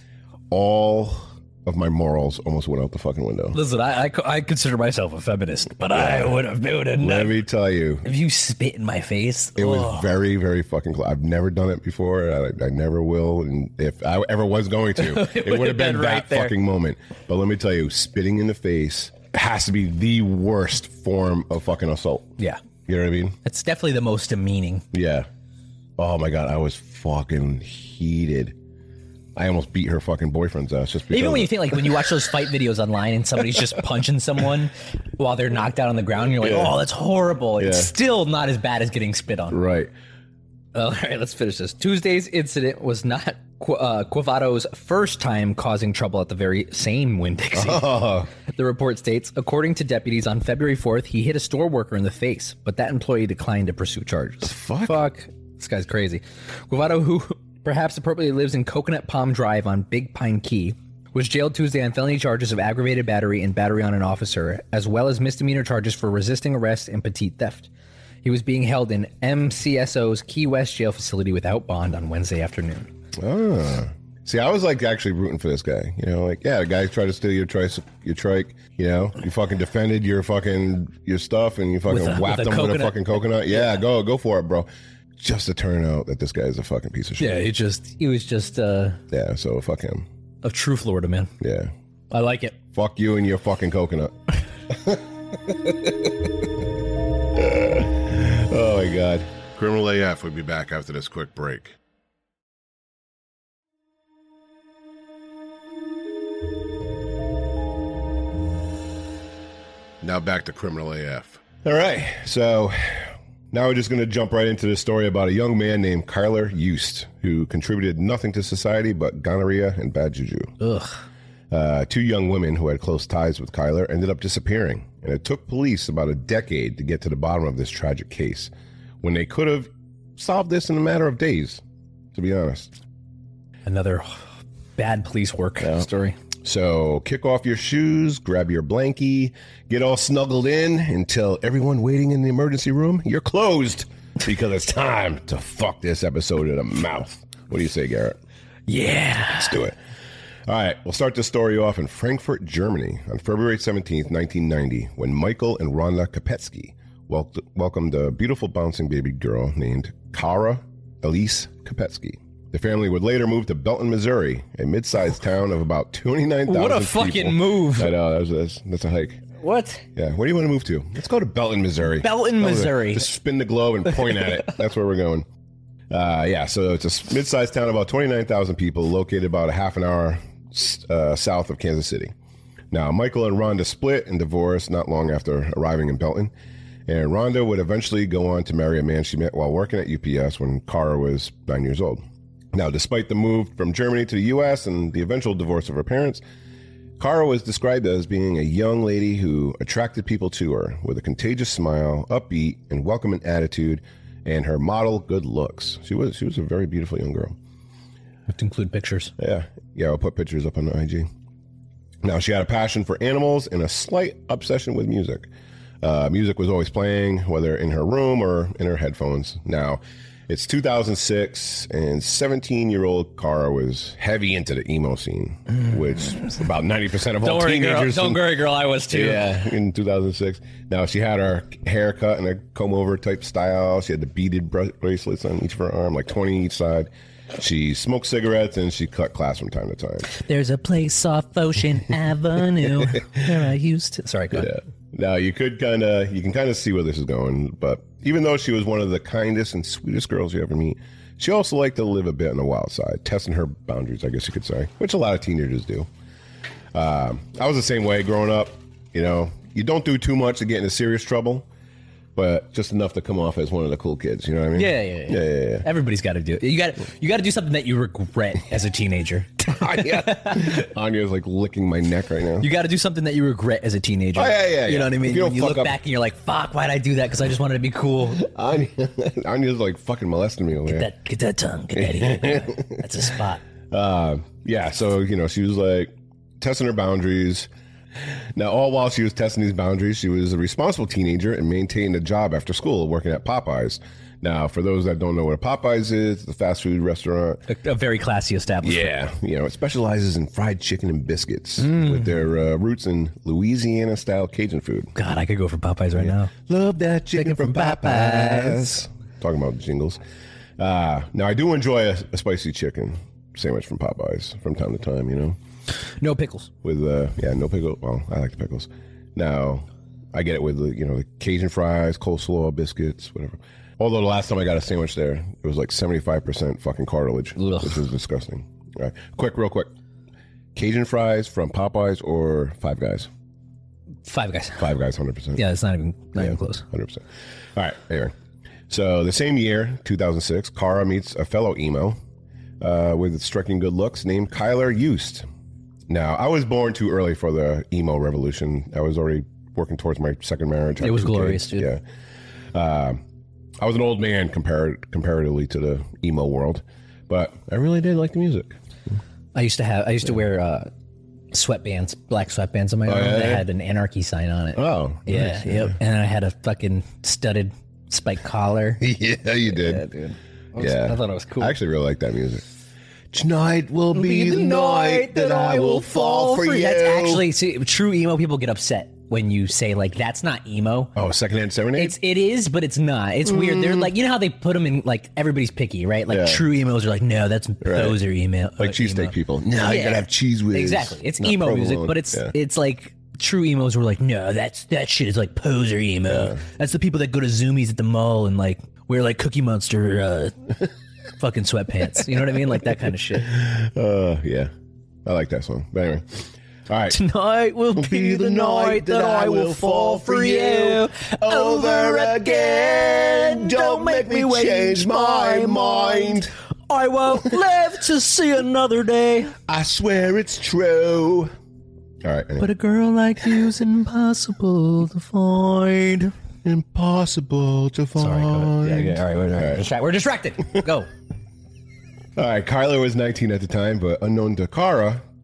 All of my morals almost went out the fucking window.
listen, I, I, I consider myself a feminist, but I would have been
Let
never.
me tell you,
If you spit in my face,
it was
oh.
very, very fucking close. I've never done it before. I, I never will. And if I ever was going to, it, would have been,
been
that
right there.
fucking moment. But let me tell you, spitting in the face has to be the worst form of fucking assault.
Yeah,
You know what I mean?
it's definitely the most demeaning.
Yeah. Oh my God, I was fucking heated. I almost beat her fucking boyfriend's ass just because.
Even when
of
you
it.
think like when you watch those fight videos online and somebody's just punching someone while they're knocked out on the ground, you're like,
Yeah.
oh, that's horrible. It's
Yeah.
still not as bad as getting spit on.
Right.
All right, let's finish this. Tuesday's incident was not Qu- uh, Quavato's first time causing trouble at the very same Winn-Dixie.
Oh,
The report states, according to deputies, on February fourth, he hit a store worker in the face, but that employee declined to pursue charges.
fuck?
Fuck. This guy's crazy. Quavato, who perhaps appropriately lives in Coconut Palm Drive on Big Pine Key, was jailed Tuesday on felony charges of aggravated battery and battery on an officer, as well as misdemeanor charges for resisting arrest and petite theft. He was being held in M C S O's Key West jail facility without bond on Wednesday afternoon.
ah. See, I was like actually rooting for this guy. You know, like, yeah, the guy tried to steal your trice, your trike. You know, you fucking defended your fucking your stuff, and you fucking
With a-
whacked
with a
him with a
coconut.
fucking coconut. Yeah, go go for it, bro. Just to turn out that this guy is a fucking piece of shit.
Yeah, he just he was just uh,
Yeah, so fuck him.
a true Florida man.
Yeah.
I like it.
Fuck you and your fucking coconut. Oh my God. Criminal A F will be back after this quick break. Now back to Criminal A F. All right, so now we're just going to jump right into this story about a young man named Kyler Eust, who contributed nothing to society but gonorrhea and bad juju.
Ugh.
Uh, two young women who had close ties with Kyler ended up disappearing, and it took police about a decade to get to the bottom of this tragic case, when they could have solved this in a matter of days, to be honest.
Another bad police work story.
So kick off your shoes, grab your blankie, get all snuggled in, and tell everyone waiting in the emergency room you're closed because it's time to fuck this episode in the mouth. What do you say, Garrett?
Yeah.
Let's do it. All right, we'll start this story off in Frankfurt, Germany on February seventeenth, nineteen ninety, when Michael and Rhonda Kopetsky wel- welcomed a beautiful bouncing baby girl named Kara Elise Kopetsky. The family would later move to Belton, Missouri, a mid-sized town of about twenty-nine thousand people.
What a fucking move.
I know, that's, that's, that's a hike.
What?
Yeah, where do you want to move to? Let's go to Belton, Missouri.
Belton, Missouri.
Just spin the globe and point at it. That's where we're going. Uh, yeah, so it's a mid-sized town of about twenty-nine thousand people, located about a half an hour uh, south of Kansas City. Now, Michael and Rhonda split and divorced not long after arriving in Belton, and Rhonda would eventually go on to marry a man she met while working at U P S when Kara was nine years old. Now, despite the move from Germany to the U S and the eventual divorce of her parents, Kara was described as being a young lady who attracted people to her with a contagious smile, upbeat, and welcoming attitude, and her model good looks. She was she was a very beautiful young girl.
Have to include pictures.
Yeah, yeah, I'll put pictures up on the I G. Now, she had a passion for animals and a slight obsession with music. Uh, music was always playing, whether in her room or in her headphones. Now, it's two thousand six, and seventeen-year-old Kara was heavy into the emo scene, which is about ninety percent of all
Don't worry, girl.
teenagers.
Don't
in-
worry, girl. I was too.
Yeah, in two thousand six. Now, she had her hair cut in a comb-over type style. She had the beaded bra- bracelets on each of her arm, like twenty each side. She smoked cigarettes, and she cut class from time to time.
There's a place off Ocean Avenue where I used to. Sorry, go ahead.
Yeah. Now, you could kind of, you can kind of see where this is going, but even though she was one of the kindest and sweetest girls you ever meet, she also liked to live a bit on the wild side, testing her boundaries, I guess you could say, which a lot of teenagers do. Uh, I was the same way growing up. You know, you don't do too much to get into serious trouble, but just enough to come off as one of the cool kids. You know what I mean?
Yeah, yeah, yeah.
Yeah, yeah, yeah.
Everybody's got to do it. You got you got to do something that you regret as a teenager.
Anya, Anya's like licking my neck right now.
You got to do something that you regret as a teenager.
Oh, yeah, yeah,
You
yeah.
know what I mean?
If you don't
When you
fuck
look
up-
back and you're like, "Fuck, why'd I do that? Because I just wanted to be cool."
Anya, Anya's like fucking molesting me over here.
That get that tongue, get that here. That's a spot.
Uh, yeah, so, you know, she was like testing her boundaries. Now, all while she was testing these boundaries, she was a responsible teenager and maintained a job after school working at Popeyes. Now, for those that don't know what a Popeyes is, it's a fast food restaurant.
A, a very classy establishment.
Yeah, you know, it specializes in fried chicken and biscuits with their uh, roots in Louisiana-style Cajun food.
God, I could go for Popeyes right now.
Love that chicken, from Popeyes. Talking about jingles. Uh, now, I do enjoy a, a spicy chicken sandwich from Popeyes from time to time, you know.
No pickles.
With uh yeah, no pickle. Well, I like the pickles. Now, I get it with the, you know, the Cajun fries, coleslaw, biscuits, whatever. Although the last time I got a sandwich there, it was like seventy-five percent fucking cartilage,
Ugh.
which is disgusting. All right, quick, real quick. Cajun fries from Popeyes or Five Guys?
Five Guys.
Five Guys, one hundred percent.
Yeah, it's not even not even close.
one hundred percent. All right, anyway. So the same year, two thousand six, Kara meets a fellow emo uh, with striking good looks named Kyler Yost. Now, I was born too early for the emo revolution. I was already working towards my second marriage.
It was
Two kids.
glorious, dude.
Yeah. Uh, I was an old man compared comparatively to the emo world, but I really did like the music.
I used to have. I used to wear uh, sweatbands, black sweatbands on my arm
yeah,
that
yeah.
had an anarchy sign on it.
Oh,
yeah,
nice.
yep. And I had a fucking studded spike collar.
Yeah, you did.
Yeah, dude. I was-
Yeah.
I thought it was cool.
I actually really like that music. Tonight will be the night that I will fall for you.
That's actually see, true emo people get upset when you say like that's not emo.
Oh, secondhand serenade?
It's it is, but it's not. It's weird. They're like, you know how they put them in like everybody's picky, right? Like
Yeah.
true emos are like, no, that's poser emo.
like
uh,
cheesesteak
emo.
people. No, you
Yeah.
gotta have cheese whiz.
Exactly. It's
not
emo music,
provolone.
but it's
Yeah.
it's like true emos were like, no, that's that shit is like poser emo. That's the people that go to Zoomies at the mall and like wear like Cookie Monster uh, fucking sweatpants. You know what I mean? Like that kind of shit.
Uh, yeah. I like that song. But anyway. All right.
Tonight will be the night that I will fall for you over again. Don't make me change my mind. I won't live to see another day.
I swear it's true. All right. Anyway.
But a girl like you's impossible to find.
Impossible to find.
Sorry, go ahead. Yeah, yeah, all right, all right, all right. Distra- we're distracted. Go.
All right. Kyler was nineteen at the time, but unknown to Kara,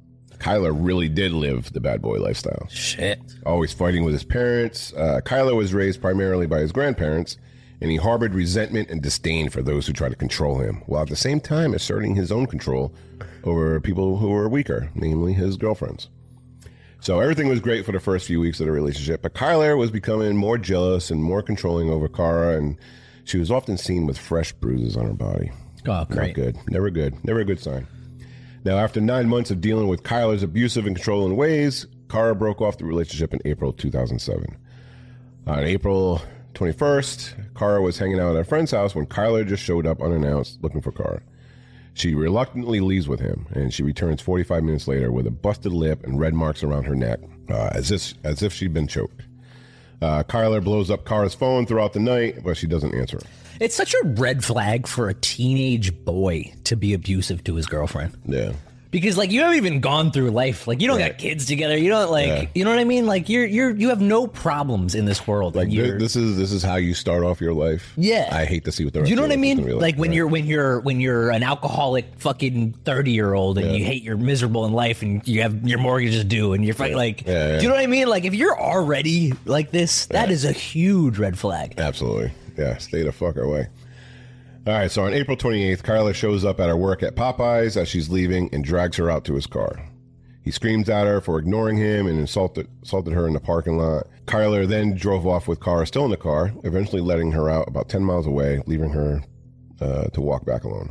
Kyler really did live the bad boy lifestyle.
Shit.
Always fighting with his parents. Uh, Kyler was raised primarily by his grandparents, and he harbored resentment and disdain for those who try to control him, while at the same time asserting his own control over people who were weaker, namely his girlfriends. So everything was great for the first few weeks of the relationship, but Kyler was becoming more jealous and more controlling over Kara, and she was often seen with fresh bruises on her body.
Oh, great.
Not good. Never good. Never a good sign. Now, after nine months of dealing with Kyler's abusive and controlling ways, Kara broke off the relationship in April two thousand seven. On April twenty-first, Kara was hanging out at a friend's house when Kyler just showed up unannounced looking for Kara. She reluctantly leaves with him, and she returns forty-five minutes later with a busted lip and red marks around her neck, uh, as if as if she'd been choked. Uh, Kyler blows up Kara's phone throughout the night, but she doesn't answer.
It's such a red flag for a teenage boy to be abusive to his girlfriend.
Yeah.
Because, like, you haven't even gone through life. Like, you don't
Right.
got kids together. You don't, like,
Yeah.
you know what I mean? Like, you're, you're, you have no problems in this world.
Like
and
thi-
you're,
this is this is how you start off your life.
Yeah.
I hate to see what the rest
Do you know
of
what I
your life is
mean?
gonna be
Like when
Right.
you're when you're when you're an alcoholic fucking thirty year old and
Yeah.
you hate you're miserable in life and you have your mortgage is due and you're fucking like,
Yeah, yeah.
do you know what I mean? Like if you're already like this, that
Yeah.
is a huge red flag.
Absolutely. Yeah, stay the fuck away. All right, so on April twenty-eighth, Kyler shows up at her work at Popeyes as she's leaving and drags her out to his car. He screams at her for ignoring him and insulted, assaulted her in the parking lot. Kyler then drove off with Kara still in the car, eventually letting her out about ten miles away, leaving her uh, to walk back alone.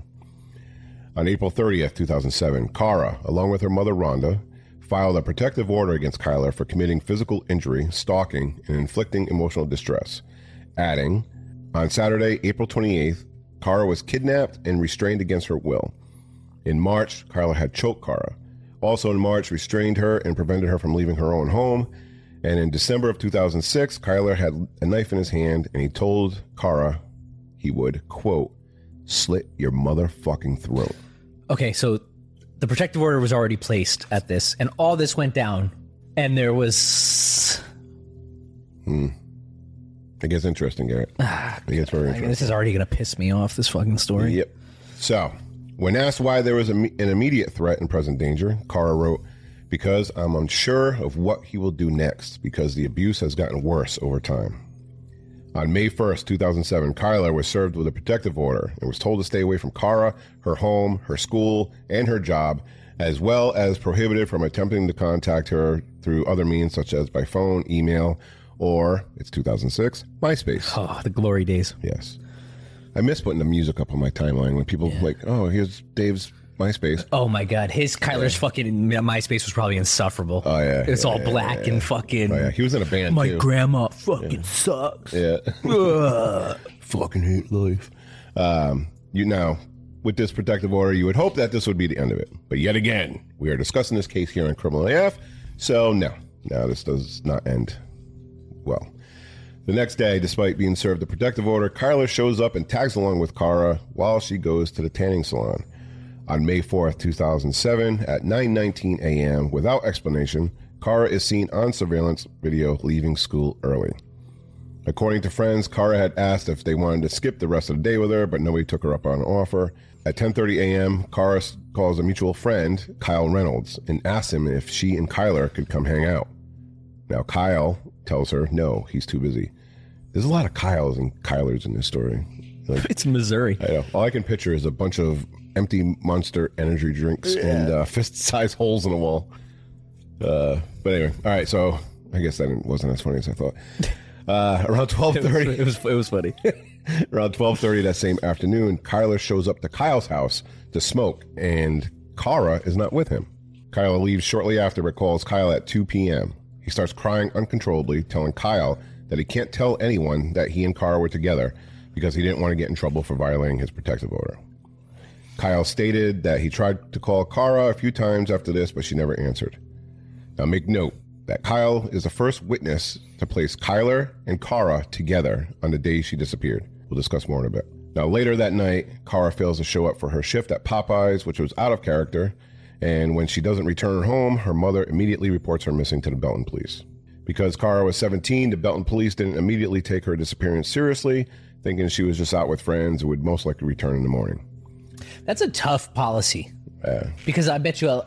On April thirtieth, two thousand seven, Kara, along with her mother Rhonda, filed a protective order against Kyler for committing physical injury, stalking, and inflicting emotional distress, adding, on Saturday, April twenty-eighth, Kara was kidnapped and restrained against her will. In March, Kyler had choked Kara. Also in March, restrained her and prevented her from leaving her own home. And in December of two thousand six, Kyler had a knife in his hand and he told Kara he would, quote, slit your motherfucking throat.
Okay, so the protective order was already placed at this, and all this went down, and there was.
Hmm. It gets interesting, Garrett. It gets very
I
interesting.
mean, this is already gonna piss me off. This fucking story.
Yep. So, when asked why there was a, an immediate threat and present danger, Kara wrote, because I'm unsure of what he will do next, because the abuse has gotten worse over time. On May first, two thousand seven, Kyler was served with a protective order and was told to stay away from Kara, her home, her school, and her job, as well as prohibited from attempting to contact her through other means such as by phone, email, or, it's two thousand six, MySpace.
Oh, the glory days.
Yes. I miss putting the music up on my timeline when people like, oh, here's Dave's MySpace.
Oh my god, his Kyler's fucking MySpace was probably insufferable.
Oh, yeah,
it's
yeah,
all
yeah,
black
yeah,
and fucking.
Oh, yeah. He was in a band,
My
too.
grandma fucking sucks.
Yeah.
Ugh.
Fucking hate life. Um, you know, with this protective order, you would hope that this would be the end of it. But yet again, we are discussing this case here on Criminal A F. So no, no, this does not end well. The next day, despite being served the protective order, Kyler shows up and tags along with Kara while she goes to the tanning salon. On May fourth, two thousand seven, at nine nineteen a.m., without explanation, Kara is seen on surveillance video leaving school early. According to friends, Kara had asked if they wanted to skip the rest of the day with her, but nobody took her up on an offer. At ten thirty a.m., Kara calls a mutual friend, Kyle Reynolds, and asks him if she and Kyler could come hang out. Now, Kyle tells her, no, he's too busy. There's a lot of Kyles and Kylers in this story. Like,
It's Missouri.
I know. All I can picture is a bunch of empty Monster energy drinks and uh, fist-sized holes in the wall. Uh, but anyway, all right. So I guess that wasn't as funny as I thought. Uh, around twelve thirty,
It was it was funny.
around twelve thirty that same afternoon, Kyler shows up to Kyle's house to smoke, and Kara is not with him. Kyler leaves shortly after, but calls Kyle at two p.m. He starts crying uncontrollably, telling Kyle that he can't tell anyone that he and Kara were together because he didn't want to get in trouble for violating his protective order. Kyle stated that he tried to call Kara a few times after this, but she never answered. Now make note that Kyle is the first witness to place Kyler and Kara together on the day she disappeared. We'll discuss more in a bit. Now later that night, Kara fails to show up for her shift at Popeyes, which was out of character, and when she doesn't return home, her mother immediately reports her missing to the Belton police. Because Kara was seventeen, the Belton police didn't immediately take her disappearance seriously, thinking she was just out with friends and would most likely return in the morning.
That's a tough policy.
Uh,
Because I bet you a, a,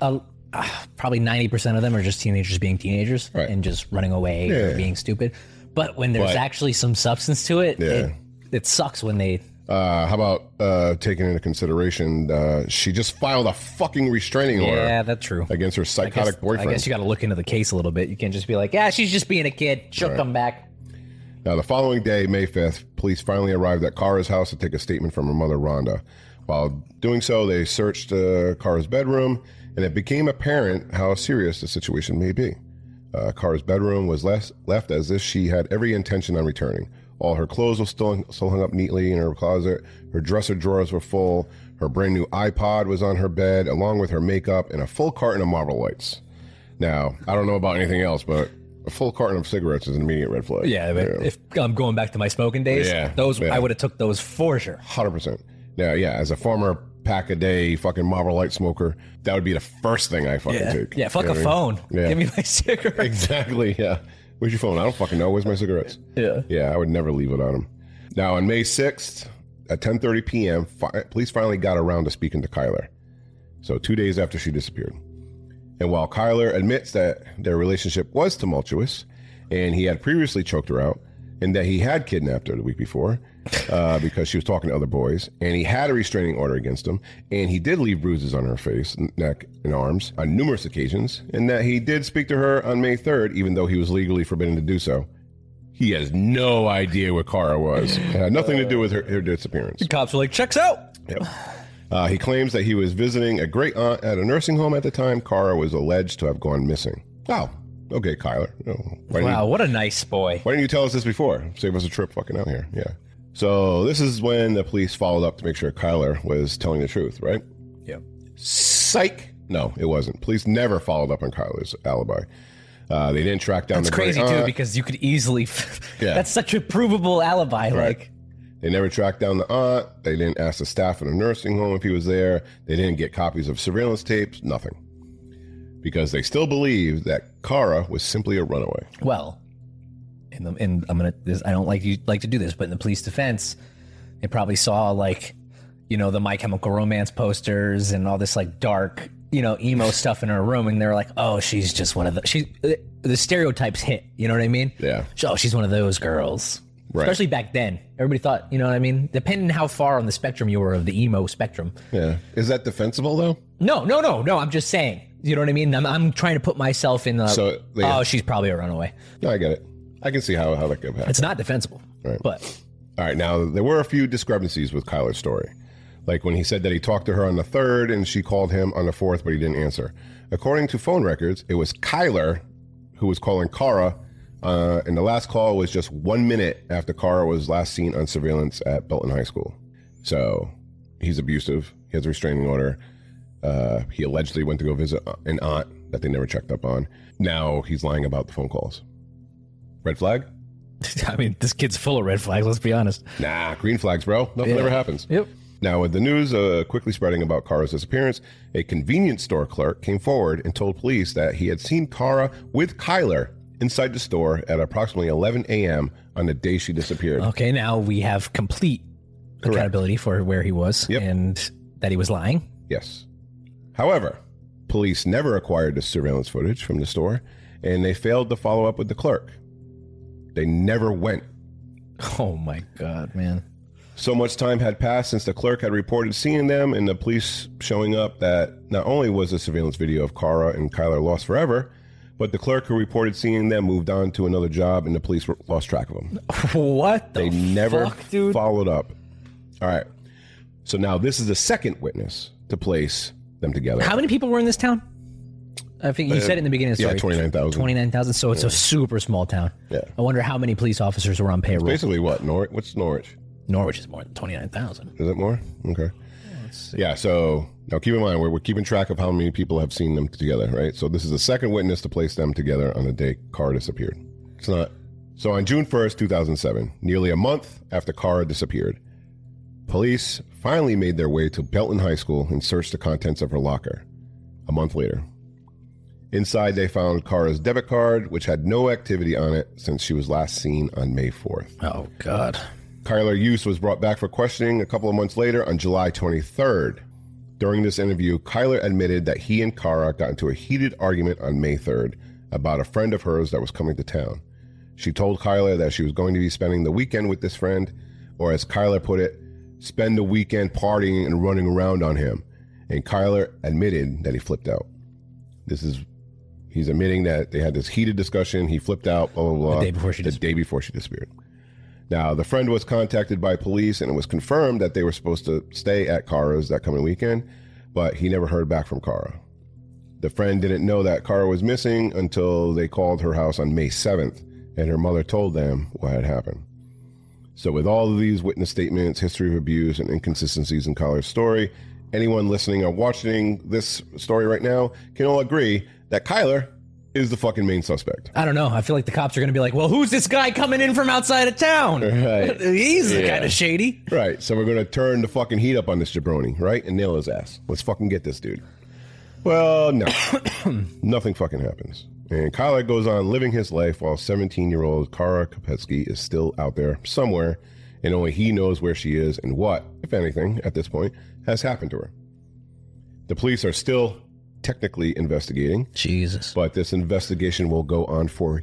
uh, probably ninety percent of them are just teenagers being teenagers
Right.
and just running away
Yeah.
or being stupid. But when there's
But-
actually some substance to it,
Yeah.
it, it sucks when they.
Uh, how about uh, taking into consideration, uh, she just filed a fucking restraining order
Yeah, that's true.
against her
I guess,
psychotic boyfriend.
I guess you got to look into the case a little bit. You can't just be like, yeah, she's just being a kid. She'll come back.
Now, the following day, May fifth, police finally arrived at Kara's house to take a statement from her mother, Rhonda. While doing so, they searched uh, Kara's bedroom, and it became apparent how serious the situation may be. Uh, Kara's bedroom was less, left as if she had every intention on returning. All her clothes were still, still hung up neatly in her closet. Her dresser drawers were full. Her brand new iPod was on her bed, along with her makeup and a full carton of Marlboro Lights. Now, I don't know about anything else, but a full carton of cigarettes is an immediate red flag.
Yeah, but if I'm going back to my smoking days,
Yeah,
those
yeah.
I would have took those for sure.
one hundred percent. Now, yeah, as a former pack a day fucking Marlboro Light smoker, that would be the first thing I fucking
Yeah,
take.
yeah. Fuck
You
a
know what I mean?
phone.
Yeah.
Give me my cigarette.
Exactly, yeah. Where's your phone? I don't fucking know. Where's my cigarettes?
Yeah.
Yeah, I would never leave it on him. Now, on May sixth, at ten thirty p.m., fi- police finally got around to speaking to Kyler. So two days after she disappeared. And while Kyler admits that their relationship was tumultuous, and he had previously choked her out, and that he had kidnapped her the week before uh, because she was talking to other boys, and he had a restraining order against him, and he did leave bruises on her face, neck, and arms on numerous occasions, and that he did speak to her on May third, even though he was legally forbidden to do so. He has no idea where Kara was. It had nothing to do with her, her disappearance.
Cops are like, checks out.
Yep. Uh, he claims that he was visiting a great aunt at a nursing home at the time Kara was alleged to have gone missing. Oh, okay, Kyler. Oh, why didn't
Wow,
you,
what a nice boy.
why didn't you tell us this before? Save us a trip fucking out here. Yeah. So this is when the police followed up to make sure Kyler was telling the truth, right?
Yeah.
Psych. No, it wasn't. Police never followed up on Kyler's alibi. Uh, they didn't track down
That's
the
crazy
great
too,
aunt.
because you could easily.
Yeah.
That's such a provable alibi.
Right.
Like,
They never tracked down the aunt. They didn't ask the staff in the nursing home if he was there. They didn't get copies of surveillance tapes. Nothing. Because they still believe that Kara was simply a runaway.
well, in the in I'm gonna. This, I don't like you like to do this, but in the police defense, they probably saw like, you know, the My Chemical Romance posters and all this like dark, you know, emo stuff in her room, and they're like, oh, she's just one of the she. The stereotypes hit. You know what I mean?
Yeah.
Oh, she's one of those girls.
Right.
Especially back then, everybody thought, you know what I mean. Depending how far on the spectrum you were of the emo spectrum.
Yeah. Is that defensible, though?
No, no, no, no. I'm just saying. You know what I mean? I'm, I'm trying to put myself in the.
So, yeah.
Oh, she's probably a runaway.
No, I get it. I can see how, how that could happen.
It's not defensible.
Right.
But
All right. Now, there were a few discrepancies with Kyler's story. Like when he said that he talked to her on the third and she called him on the fourth, but he didn't answer. According to phone records, it was Kyler who was calling Kara, uh, and the last call was just one minute after Kara was last seen on surveillance at Belton High School. So he's abusive. He has a restraining order. Uh, he allegedly went to go visit an aunt that they never checked up on. Now he's lying about the phone calls. Red flag?
I mean, this kid's full of red flags. Let's be honest.
Nah, green flags, bro. Nothing
Yeah.
ever happens.
Yep.
Now, with the news uh, quickly spreading about Kara's disappearance, a convenience store clerk came forward and told police that he had seen Kara with Kyler inside the store at approximately eleven a.m. on the day she disappeared.
Okay, now we have complete
Correct.
accountability for where he was
Yep.
and that he was lying.
Yes. However, police never acquired the surveillance footage from the store, and they failed to follow up with the clerk. They never went.
Oh my God, man.
So much time had passed since the clerk had reported seeing them and the police showing up that not only was the surveillance video of Kara and Kyler lost forever, but the clerk who reported seeing them moved on to another job and the police were- lost track of them.
What the
They never
fuck, dude?
followed up. All right. So now this is the second witness to place them together.
How many people were in this town? I think you said it in the beginning of the
yeah,
story.
twenty-nine thousand.
twenty-nine thousand. So it's a super small town.
Yeah.
I wonder how many police officers were on payroll.
Basically what? Norwich? What's Norwich?
Norwich is more than twenty-nine thousand.
Is it more? Okay. Yeah, so now keep in mind, we're, we're keeping track of how many people have seen them together, right? So this is the second witness to place them together on the day Kara disappeared. It's not. So on June first, two thousand seven, nearly a month after Kara disappeared, police finally made their way to Belton High School and searched the contents of her locker. A month later. Inside, they found Kara's debit card, which had no activity on it since she was last seen on May fourth.
Oh God.
Kyler Hughes was brought back for questioning a couple of months later on July twenty-third. During this interview, Kyler admitted that he and Cara got into a heated argument on May third about a friend of hers that was coming to town. She told Kyler that she was going to be spending the weekend with this friend, or as Kyler put it, spend the weekend partying and running around on him. And Kyler admitted that he flipped out. This is, he's admitting that they had this heated discussion. He flipped out, blah, blah, blah.
The day before she
The day before she disappeared. Now, the friend was contacted by police, and it was confirmed that they were supposed to stay at Cara's that coming weekend, but he never heard back from Cara. The friend didn't know that Cara was missing until they called her house on May seventh, and her mother told them what had happened. So with all of these witness statements, history of abuse, and inconsistencies in Kyler's story, anyone listening or watching this story right now can all agree that Kyler is the fucking main suspect.
I don't know. I feel like the cops are going to be like, well, who's this guy coming in from outside of town?
Right.
He's
Yeah.
kind of shady.
Right, so we're going to turn the fucking heat up on this jabroni, right? And nail his ass. Let's fucking get this dude. Well, no. Nothing fucking happens. And Kyler goes on living his life while seventeen-year-old Cara Kopetsky is still out there somewhere, and only he knows where she is and what, if anything, at this point, has happened to her. The police are still technically investigating,
Jesus.
but this investigation will go on for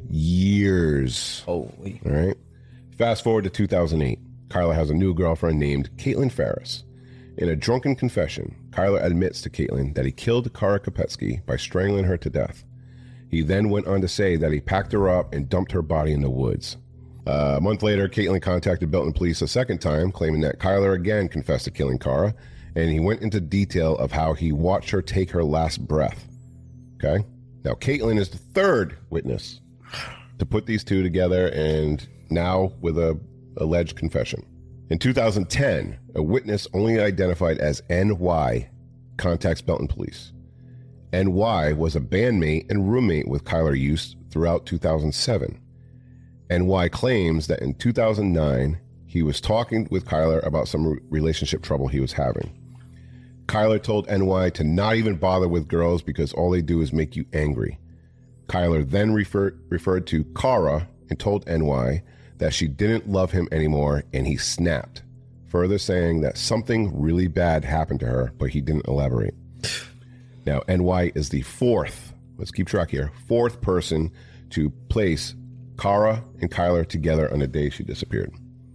years.
Holy.
All right. Fast forward to two thousand eight. Kyler has a new girlfriend named Caitlin Ferris. In a drunken confession, Kyler admits to Caitlin that he killed Cara Kopetsky by strangling her to death. He then went on to say that he packed her up and dumped her body in the woods. Uh, a month later, Caitlin contacted Belton police a second time, claiming that Kyler again confessed to killing Cara, and he went into detail of how he watched her take her last breath. Okay? Now, Caitlin is the third witness to put these two together, and now with a alleged confession. In two thousand ten, a witness only identified as N Y contacts Belton police. N Y was a bandmate and roommate with Kyler Yost throughout two thousand seven. N Y claims that in two thousand nine, he was talking with Kyler about some relationship trouble he was having. Kyler told N Y to not even bother with girls because all they do is make you angry. Kyler then referred referred to Cara and told N Y that she didn't love him anymore, and he snapped, further saying that something really bad happened to her, but he didn't elaborate. Now, N Y is the fourth, let's keep track here, fourth person to place Cara and Kyler together on the day she disappeared.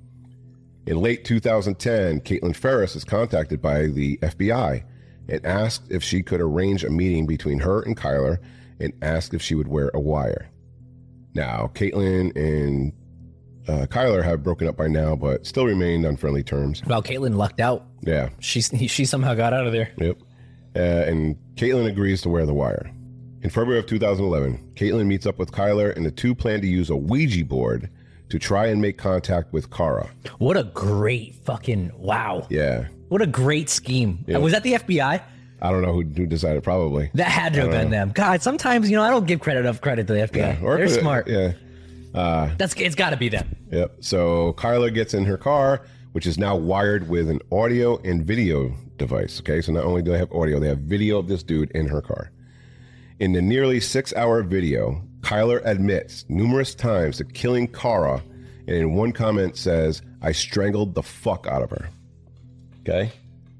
In late two thousand ten, Caitlin Ferris is contacted by the F B I and asked if she could arrange a meeting between her and Kyler, and asked if she would wear a wire. Now, Caitlin and uh, Kyler have broken up by now, but still remained on friendly terms.
Well, Caitlin lucked out.
Yeah.
She, she somehow got out of there.
Yep. Uh, and Caitlin agrees to wear the wire. In February of two thousand eleven, Caitlin meets up with Kyler, and the two plan to use a Ouija board to try and make contact with Cara.
What a great fucking, wow.
Yeah.
What a great scheme.
Yeah.
Was that the F B I?
I don't know who, who decided, probably.
That had to have been
know.
them. God, sometimes, you know, I don't give credit enough credit to the F B I.
Yeah. Or
They're
could-
smart.
Yeah.
That's It's got to be them.
Yep. So Kyler gets in her car, which is now wired with an audio and video device. Okay. So not only do they have audio, they have video of this dude in her car. In the nearly six hour video, Kyler admits numerous times to killing Cara, and in one comment says, "I strangled the fuck out of her." Okay.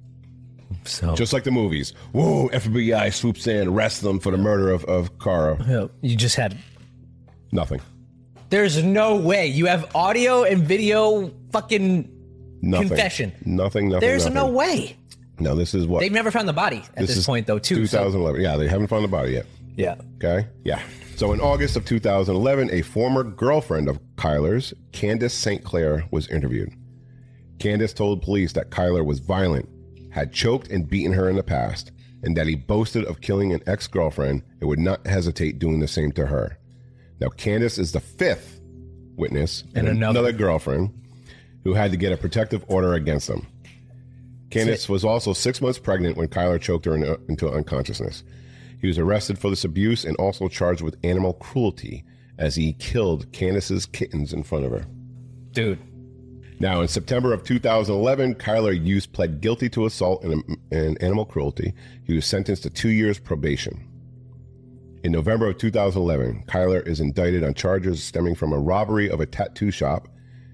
So
Just like the movies. Whoa, F B I swoops in, arrests them for the murder of, of Cara.
Yeah, you just had,
Nothing.
there's no way. You have audio and video fucking
Nothing.
confession.
Nothing, nothing,
There's
nothing.
no way.
No, this is what...
They've never found the body at this,
is
point, though, too. so-
twenty eleven. Yeah, they haven't found the body yet.
yeah.
Okay? Yeah. So in August of two thousand eleven, a former girlfriend of Kyler's, Candace Saint Clair, was interviewed. Candace told police that Kyler was violent, had choked and beaten her in the past, and that he boasted of killing an ex-girlfriend and would not hesitate doing the same to her. Now, Candace is the fifth witness and,
And another.
another girlfriend who had to get a protective order against them. Candace was also six months pregnant when Kyler choked her in, into unconsciousness. He was arrested for this abuse and also charged with animal cruelty as he killed Candace's kittens in front of her.
Dude.
Now, in September of two thousand eleven, Kyler Yost pled guilty to assault and, and animal cruelty. He was sentenced to two years probation. In November of two thousand eleven, Kyler is indicted on charges stemming from a robbery of a tattoo shop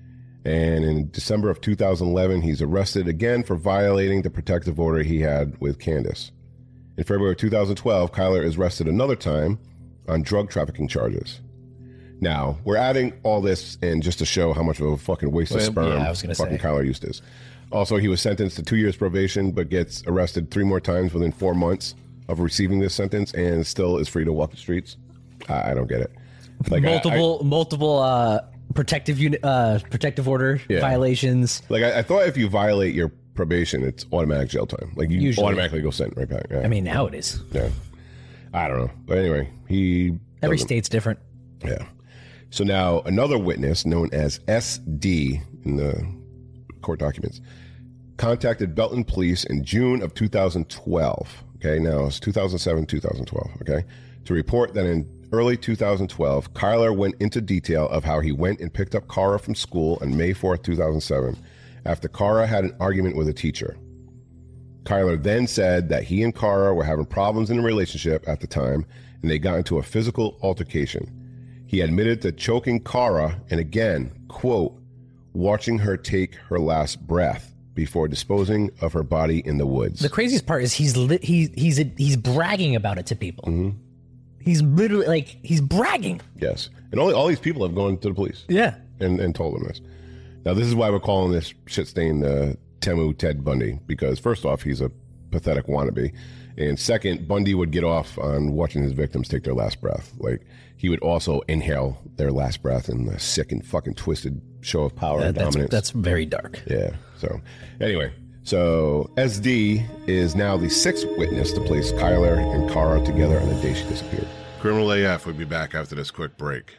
And in December of two thousand eleven, he's arrested again for violating the protective order he had with Candace. In February of two thousand twelve, Kyler is arrested another time on drug trafficking charges. Now, we're adding all this in just to show how much of a fucking waste of
Well,
sperm
yeah, I was gonna
fucking
say.
Kyler Eustace. Also, he was sentenced to two years probation, but gets arrested three more times within four months of receiving this sentence and still is free to walk the streets. I, I don't get it. Like I-
multiple, multiple uh, protective unit, uh, protective order
Yeah.
violations.
I, like I, I thought if you violate your probation, it's automatic jail time. Like you
Usually.
automatically go sent right back. Yeah.
I mean, now it is.
yeah. I don't know. But anyway, he
Every
doesn't-
state's different.
Yeah. So now another witness known as S D in the court documents contacted Belton police in June of two thousand twelve. Okay, now it's two thousand seven, two thousand twelve. Okay, to report that in early two thousand twelve, Kyler went into detail of how he went and picked up Cara from school on May fourth, two thousand seven, after Cara had an argument with a teacher. Kyler then said that he and Cara were having problems in a relationship at the time, and they got into a physical altercation. He admitted to choking Cara and again, quote, watching her take her last breath before disposing of her body in the woods.
The craziest part is he's li- he, he's he's bragging about it to people.
Mm-hmm.
He's literally like he's bragging.
Yes. And all, all these people have gone to the police
Yeah.
and, and told them this. Now, this is why we're calling this shit stain uh, Temu Ted Bundy, because first off, he's a pathetic wannabe. And second, Bundy would get off on watching his victims take their last breath. Like, he would also inhale their last breath in a sick and fucking twisted show of power
That-
and
that's
dominance.
that's very dark.
Yeah. So, anyway, so S D is now the sixth witness to place Kyler and Cara together on the day she disappeared. Criminal A F will be back after this quick break.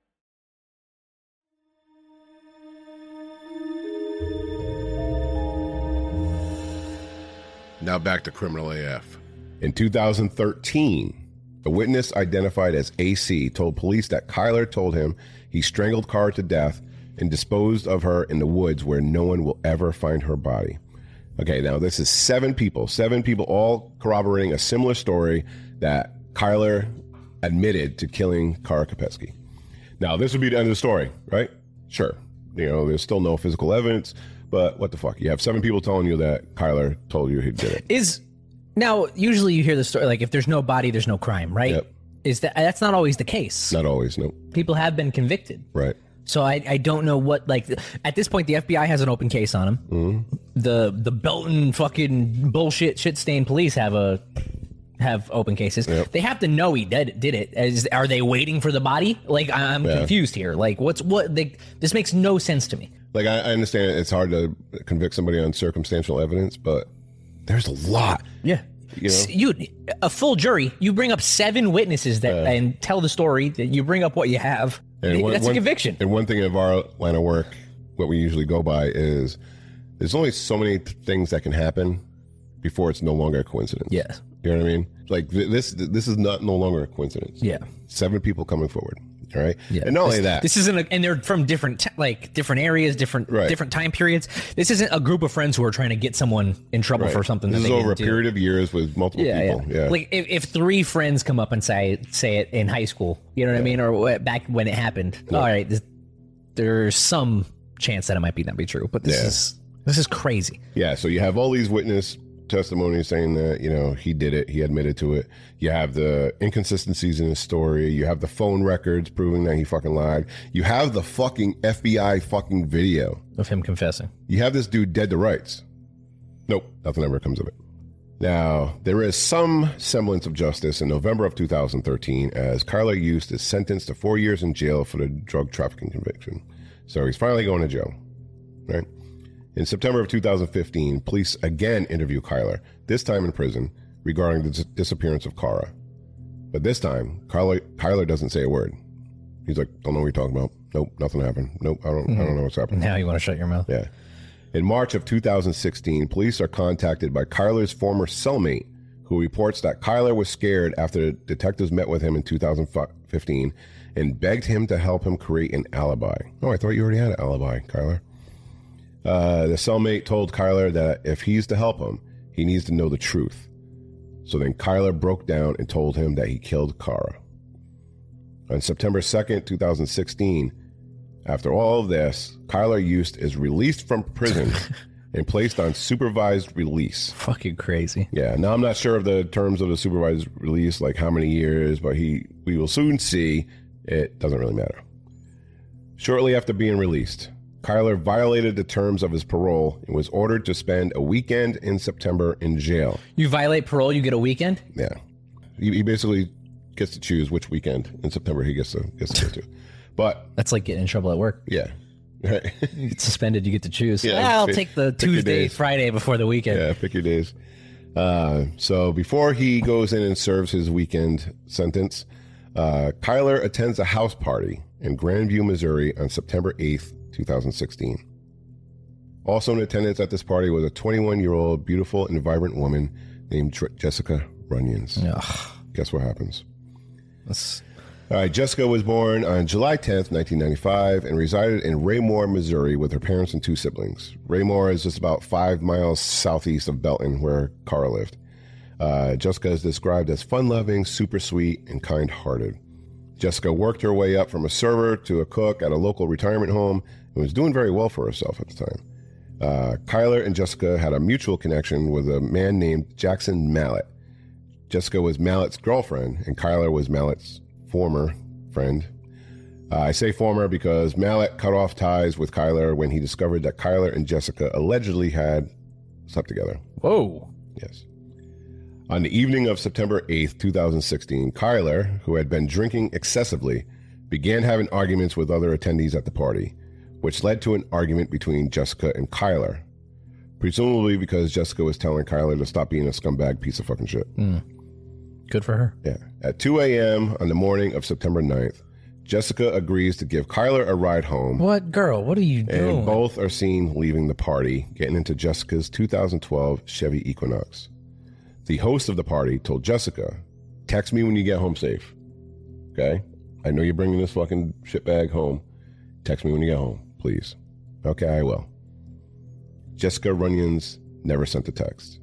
Now back to Criminal A F. In two thousand thirteen, a witness identified as A C told police that Kyler told him he strangled Cara to death and disposed of her in the woods where no one will ever find her body. Okay, now this is seven people, seven people all corroborating a similar story that Kyler admitted to killing Cara Kopetsky. Now, this would be the end of the story, right? Sure. You know, there's still no physical evidence, but what the fuck? You have seven people telling you that Kyler told you he did it.
Is now usually you hear the story like if there's no body, there's no crime, right?
Yep.
Is that that's not always the case?
Not always, no.
People have been convicted.
Right.
So I, I don't know what like at this point the F B I has an open case on him.
Mm-hmm.
The the Belton fucking bullshit shit stained police have a have open cases.
Yep.
They have to know he did did it. Is, are they waiting for the body? Like I- I'm
Yeah.
confused here. Like what's what? They, this makes no sense to me.
Like, I, I understand it's hard to convict somebody on circumstantial evidence, but there's a lot.
Yeah.
You know?
S- You a full jury. You bring up seven witnesses that and tell the story. That you bring up what you have.
And one-
That's
one-
a conviction.
And one thing of our line of work, what we usually go by is there's only so many th- things that can happen before it's no longer a coincidence.
Yeah.
You know what I mean? Like th- this, this is not no longer a coincidence.
Yeah.
Seven people coming forward. All right.
Yeah.
And not
this,
only that,
this isn't, a, and they're from different, t- like different areas, different,
Right.
different time periods. This isn't a group of friends who are trying to get someone in trouble
right.
for something.
This
that
is
they
over a
didn't do.
period of years with multiple
Yeah,
people.
yeah.
Yeah.
Like if, if three friends come up and say say it in high school, you know what I mean, or what- back when it happened. All right, this, there's some chance that it might be not be true, but this
Yeah.
is this is crazy.
Yeah, so you have all these witness testimonies saying that, you know, he did it, he admitted to it. You have the inconsistencies in his story. You have the phone records proving that he fucking lied. You have the fucking F B I fucking video.
Of him confessing.
You have this dude dead to rights. Nope, nothing ever comes of it. Now, there is some semblance of justice in November of two thousand thirteen as Kyler Eustace is sentenced to four years in jail for the drug trafficking conviction. So he's finally going to jail, right? In September of two thousand fifteen, police again interview Kyler, this time in prison, regarding the dis- disappearance of Cara. But this time, Kyler, Kyler doesn't say a word. He's like, don't know what you're talking about. Nope, nothing happened. Nope, I don't, I don't know what's happening.
Now you want to shut your mouth?
Yeah. In March of two thousand sixteen, police are contacted by Kyler's former cellmate, who reports that Kyler was scared after detectives met with him in two thousand fifteen and begged him to help him create an alibi. Oh, I thought you already had an alibi, Kyler. Uh, the cellmate told Kyler that if he's to help him, he needs to know the truth. So then Kyler broke down and told him that he killed Cara. On September second, two thousand sixteen, After all of this, Kyler Yost is released from prison and placed on supervised release.
Fucking crazy.
Yeah. Now, I'm not sure of the terms of the supervised release, like how many years, but he we will soon see. It doesn't really matter. Shortly after being released, Kyler violated the terms of his parole and was ordered to spend a weekend in September in jail.
You violate parole, you get a weekend?
Yeah. He, he basically gets to choose which weekend in September he gets to, gets to go to. But
That's like getting in trouble at work.
yeah. Right.
You get suspended, you get to choose.
Yeah,
Ah, I'll
pick-
take the
pick your
Tuesday,
days.
Friday before the weekend.
Yeah, pick your days. Uh, so before he goes in and serves his weekend sentence, uh, Kyler attends a house party in Grandview, Missouri on September eighth, twenty sixteen. Also in attendance at this party was a twenty-one-year-old beautiful and vibrant woman named Tr- Jessica Runyons.
Ugh,
Guess what happens?
that's-
All right, Jessica was born on July tenth, nineteen ninety-five, and resided in Raymore, Missouri, with her parents and two siblings. Raymore is just about five miles southeast of Belton, where Carl lived. Uh, Jessica is described as fun-loving, super sweet, and kind-hearted. Jessica worked her way up from a server to a cook at a local retirement home and was doing very well for herself at the time. Uh, Kyler and Jessica had a mutual connection with a man named Jackson Mallet. Jessica was Mallet's girlfriend, and Kyler was Mallet's former friend. Uh, I say former because Mallet cut off ties with Kyler when he discovered that Kyler and Jessica allegedly had slept together.
Whoa.
Yes. On the evening of September eighth, twenty sixteen, Kyler, who had been drinking excessively, began having arguments with other attendees at the party, which led to an argument between Jessica and Kyler, presumably because Jessica was telling Kyler to stop being a scumbag piece of fucking shit.
Good for her.
Yeah. At two a.m. on the morning of September ninth, Jessica agrees to give Kyler a ride home,
What girl? What are you
and
doing?
both are seen leaving the party, getting into Jessica's two thousand twelve Chevy Equinox. The host of the party told Jessica, text me when you get home safe. Okay? I know you're bringing this fucking shitbag home. Text me when you get home, please. Okay, I will. Jessica Runyons never sent a text.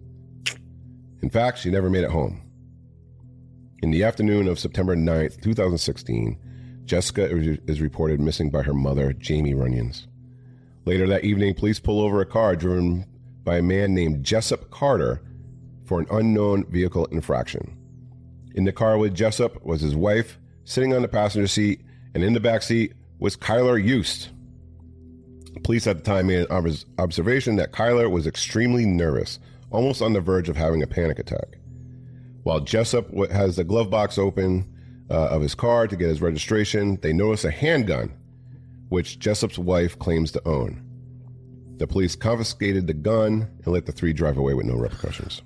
In fact, she never made it home. In the afternoon of September ninth, twenty sixteen, Jessica is reported missing by her mother, Jamie Runyons. Later that evening, police pull over a car driven by a man named Jessup Carter for an unknown vehicle infraction. In the car with Jessup was his wife, sitting on the passenger seat, and in the back seat was Kyler Yost. Police at the time made an observation that Kyler was extremely nervous, almost on the verge of having a panic attack. While Jessup has the glove box open uh, of his car to get his registration, they notice a handgun, which Jessup's wife claims to own. The police confiscated the gun and let the three drive away with no repercussions.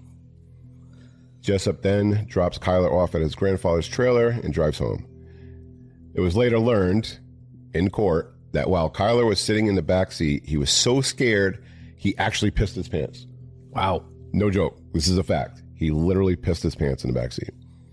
Jessup then drops Kyler off at his grandfather's trailer and drives home. It was later learned in court that while Kyler was sitting in the back seat, he was so scared he actually pissed his pants.
Wow.
No joke. This is a fact. He literally pissed his pants in the backseat.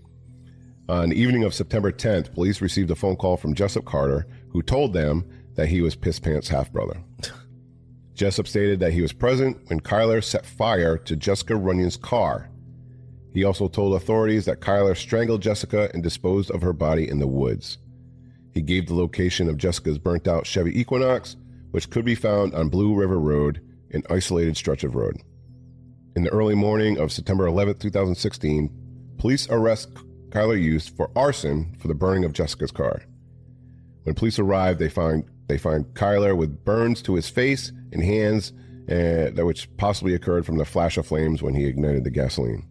On the evening of September tenth, police received a phone call from Jessup Carter, who told them that he was Piss Pants' half-brother. Jessup stated that he was present when Kyler set fire to Jessica Runyon's car. He also told authorities that Kyler strangled Jessica and disposed of her body in the woods. He gave the location of Jessica's burnt-out Chevy Equinox, which could be found on Blue River Road, an isolated stretch of road. In the early morning of September eleventh, twenty sixteen, police arrest Kyler Yost for arson for the burning of Jessica's car. When police arrive, they find they find Kyler with burns to his face and hands, uh, that which possibly occurred from the flash of flames when he ignited the gasoline.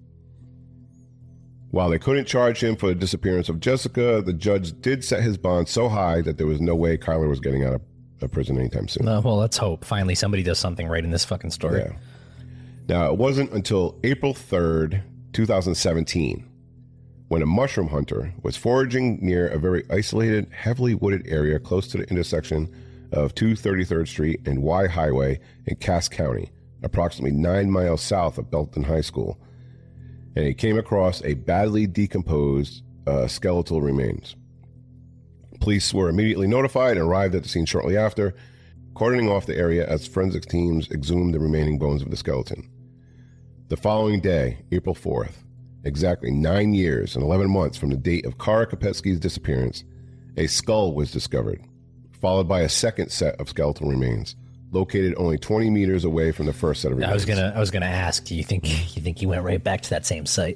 While they couldn't charge him for the disappearance of Jessica, the judge did set his bond so high that there was no way Kyler was getting out of, of prison anytime soon.
No, well, let's hope. Finally, somebody does something right in this fucking story.
Yeah. Now, it wasn't until April third, twenty seventeen, when a mushroom hunter was foraging near a very isolated, heavily wooded area close to the intersection of two thirty-third Street and Y Highway in Cass County, approximately nine miles south of Belton High School, and he came across a badly decomposed uh, skeletal remains. Police were immediately notified and arrived at the scene shortly after, cordoning off the area as forensic teams exhumed the remaining bones of the skeleton. The following day, April fourth, exactly nine years and eleven months from the date of Kara Kopetsky's disappearance, a skull was discovered, followed by a second set of skeletal remains, located only twenty meters away from the first set of remains.
I was gonna, I was gonna ask. Do you think, you think he went right back to that same site?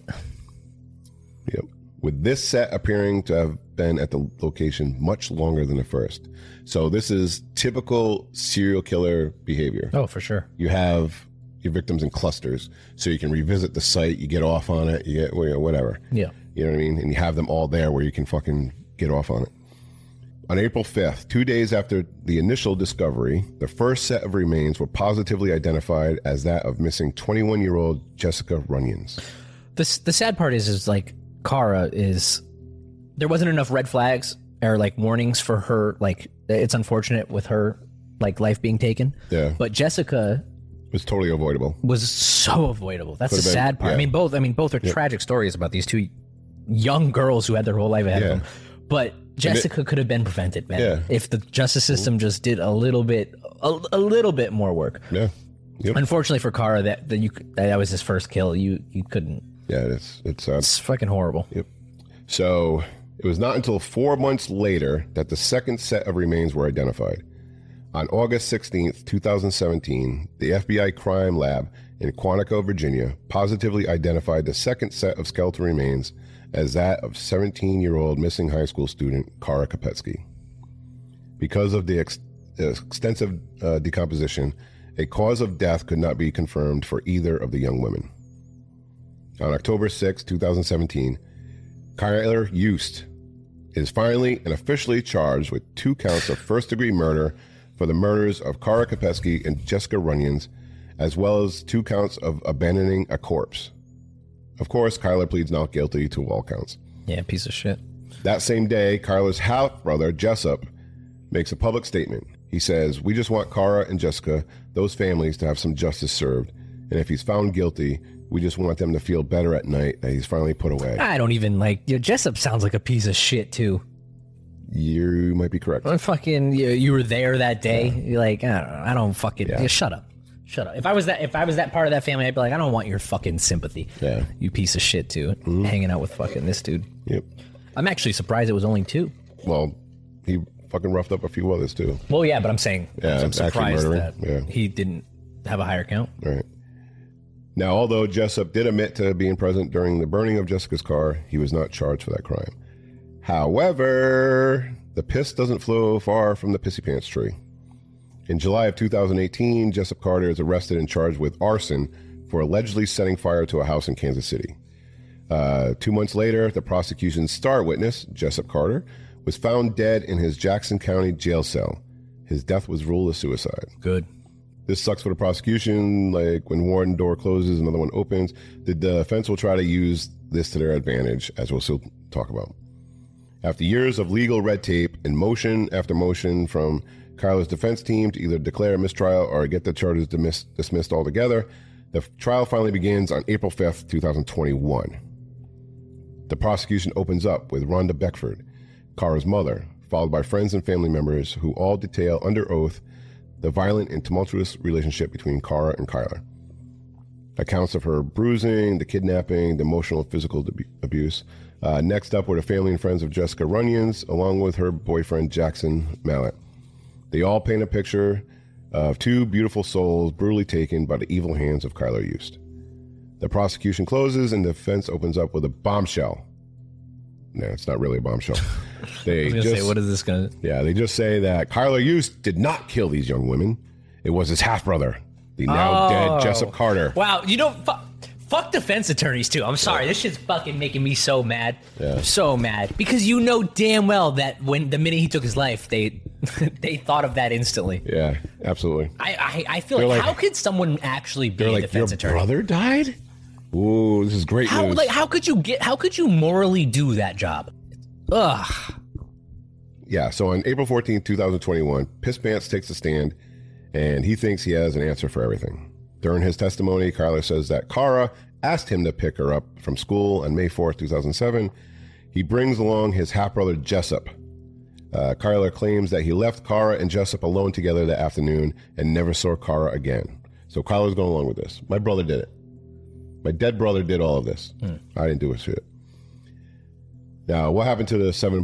Yep. With this set appearing to have been at the location much longer than the first. So this is typical serial killer behavior.
Oh, for sure.
You have your victims in clusters, so you can revisit the site, you get off on it, you get, you know, whatever.
Yeah.
You know what I mean? And you have them all there where you can fucking get off on it. On April fifth, two days after the initial discovery, the first set of remains were positively identified as that of missing twenty-one-year-old Jessica Runyons.
The, the sad part is, is like, Kara is, there wasn't enough red flags or like warnings for her. Like, it's unfortunate with her, like, life being taken.
Yeah.
But Jessica
It was totally avoidable.
was so avoidable. That's
Could've
the
been-
sad part.
yeah.
I mean, both, I mean, both are
Yep.
tragic stories about these two young girls who had their whole life ahead
Yeah.
of them. But Jessica could have been prevented, man.
Yeah.
If the justice system just did a little bit, a, a little bit more work.
Yeah. Yep.
Unfortunately for Kara, that that you that was his first kill. You you couldn't.
Yeah, it's it's uh,
It's fucking horrible.
Yep. So it was not until four months later that the second set of remains were identified. On August sixteenth, twenty seventeen, the F B I crime lab in Quantico, Virginia, positively identified the second set of skeletal remains as that of seventeen-year-old missing high school student Kara Kopetsky. Because of the ex- extensive uh, decomposition, a cause of death could not be confirmed for either of the young women. On October sixth, twenty seventeen, Kyler Yost is finally and officially charged with two counts of first-degree murder for the murders of Kara Kopetsky and Jessica Runyons, as well as two counts of abandoning a corpse. Of course, Kyler pleads not guilty to all counts.
Yeah, piece of shit.
That same day, Kyler's half-brother, Jessup, makes a public statement. He says, "We just want Kara and Jessica, those families, to have some justice served. And if he's found guilty, we just want them to feel better at night that he's finally put away."
I don't even like. You know, Jessup sounds like a piece of shit too.
You might be correct.
I'm fucking. You, you were there that day. You're like, I don't, I don't fucking.
Yeah.
Yeah, shut up. Shut up. If I was that, if I was that part of that family, I'd be like, I don't want your fucking sympathy.
Yeah.
You piece of shit too. Hanging out with fucking this dude.
Yep.
I'm actually surprised it was only two.
Well, he fucking roughed up a few others too.
Well, yeah, but I'm saying
Yeah,
I'm
actually
surprised
murdering.
that
Yeah.
he didn't have a higher count.
Right. Now, although Jessup did admit to being present during the burning of Jessica's car, he was not charged for that crime. However, the piss doesn't flow far from the pissy pants tree. In July of two thousand eighteen, Jessup Carter is arrested and charged with arson for allegedly setting fire to a house in Kansas City. Uh, two months later, the prosecution's star witness, Jessup Carter, was found dead in his Jackson County jail cell. His death was ruled a suicide.
Good.
This sucks for the prosecution. Like, when one door closes, another one opens. The defense will try to use this to their advantage, as we'll still talk about. After years of legal red tape and motion after motion from Kyler's defense team to either declare a mistrial or get the charges dismiss- dismissed altogether, the trial finally begins on April fifth, twenty twenty-one. The prosecution opens up with Rhonda Beckford, Kara's mother, followed by friends and family members who all detail under oath the violent and tumultuous relationship between Kara and Kyler. Accounts of her bruising, the kidnapping, the emotional and physical debu- abuse. Uh, next up were the family and friends of Jessica Runyons, along with her boyfriend Jackson Mallet. They all paint a picture of two beautiful souls brutally taken by the evil hands of Kyler Yost. The prosecution closes and the defense opens up with a bombshell. No, it's not really a bombshell. They
I was gonna
just,
say, what is this gonna?
yeah, they just say that Kyler Yost did not kill these young women. It was his half-brother, the now
Oh.
dead Jessup Carter.
Wow, you know, fu- fuck defense attorneys too. I'm sorry, this shit's fucking making me so mad,
Yeah.
so mad because you know damn well that when the minute he took his life, they they thought of that instantly.
Yeah, absolutely.
I I, I feel
They're
like,
like-
how could someone actually be
They're
a
like, your
defense attorney?
brother died? Ooh, this is great
How
news.
like how could you get? How could you morally do that job? Ugh.
Yeah, so on April fourteenth, twenty twenty-one, Piss Pants takes a stand, and he thinks he has an answer for everything. During his testimony, Kyler says that Kara asked him to pick her up from school on May fourth, two thousand seven. He brings along his half-brother Jessup. Uh, Kyler claims that he left Kara and Jessup alone together that afternoon and never saw Kara again. So Kyler's going along with this. My brother did it. My dead brother did all of this. I didn't do a shit. Now, what happened to the seven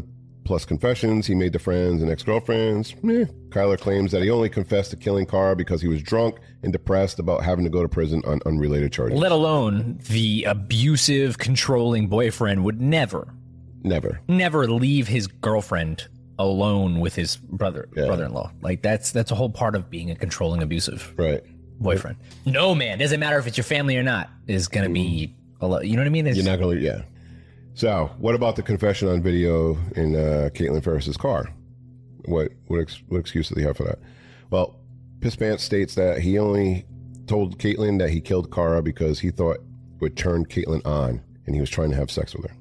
plus confessions he made to friends and ex-girlfriends. Eh. Kyler claims that he only confessed to killing Cara because he was drunk and depressed about having to go to prison on unrelated charges.
Let alone the abusive, controlling boyfriend would never,
Never.
never leave his girlfriend alone with his brother,
Yeah.
brother-in-law. Like that's that's a whole part of being a controlling, abusive
Right.
boyfriend. No man, doesn't matter if it's your family or not, is gonna be, a lo- you know what I mean? It's,
You're not going to, yeah. So, what about the confession on video in uh, Caitlin Ferris's car? What what, ex- what excuse did he have for that? Well, Piss Pants states that he only told Caitlin that he killed Cara because he thought it would turn Caitlin on, and he was trying to have sex with her.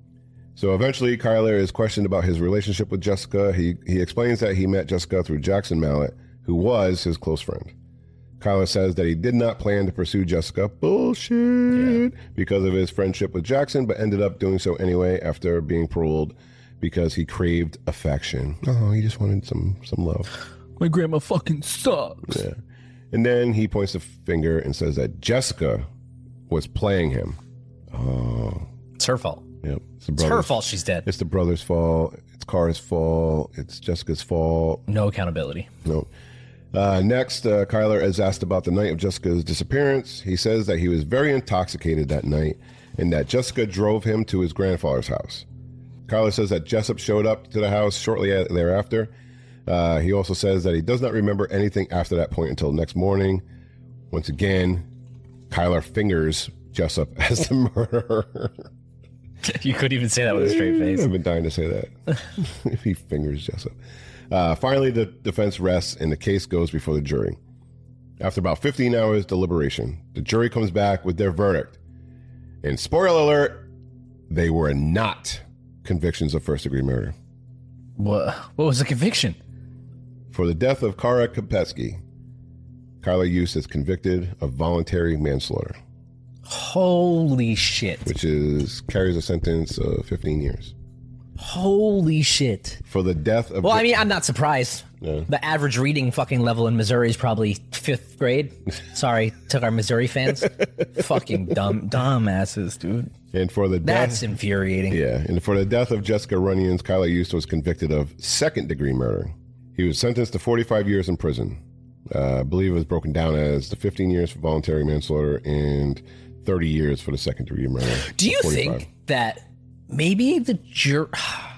So eventually, Kyler is questioned about his relationship with Jessica. He he explains that he met Jessica through Jackson Mallet, who was his close friend. Kyler says that he did not plan to pursue Jessica, bullshit, yeah. because of his friendship with Jackson, but ended up doing so anyway after being paroled because he craved affection. Oh, he just wanted some some love.
My grandma fucking sucks.
Yeah. And then he points the finger and says that Jessica was playing him. Oh.
It's her fault.
Yep. It's, the
It's her fault she's dead.
It's the brother's fault. It's Cara's fault. It's Jessica's fault.
No accountability.
No. Uh, next, uh, Kyler is asked about the night of Jessica's disappearance. He says that he was very intoxicated that night and that Jessica drove him to his grandfather's house. Kyler says that Jessup showed up to the house shortly thereafter. Uh, he also says that he does not remember anything after that point until the next morning. Once again, Kyler fingers Jessup as the murderer.
You couldn't even say that with a straight face.
I've been dying to say that. If he fingers Jessup. Uh, finally, the defense rests and the case goes before the jury. After about fifteen hours deliberation, the jury comes back with their verdict. And spoiler alert, they were not convictions of first-degree murder.
What, what was the conviction?
For the death of Cara Kopetsky, Kyler Use is convicted of voluntary manslaughter.
Holy shit.
Which is carries a sentence of fifteen years.
Holy shit.
For the death of...
Well, I mean, I'm not surprised.
Yeah.
The average reading fucking level in Missouri is probably fifth grade. Sorry to our Missouri fans. Fucking dumb, dumb asses, dude.
And for the death...
That's infuriating.
Yeah, and for the death of Jessica Runyons, Kyler Use was convicted of second-degree murder. He was sentenced to forty-five years in prison. Uh, I believe it was broken down as the fifteen years for voluntary manslaughter and thirty years for the second-degree murder.
Do you
forty-five.
think that maybe the jur...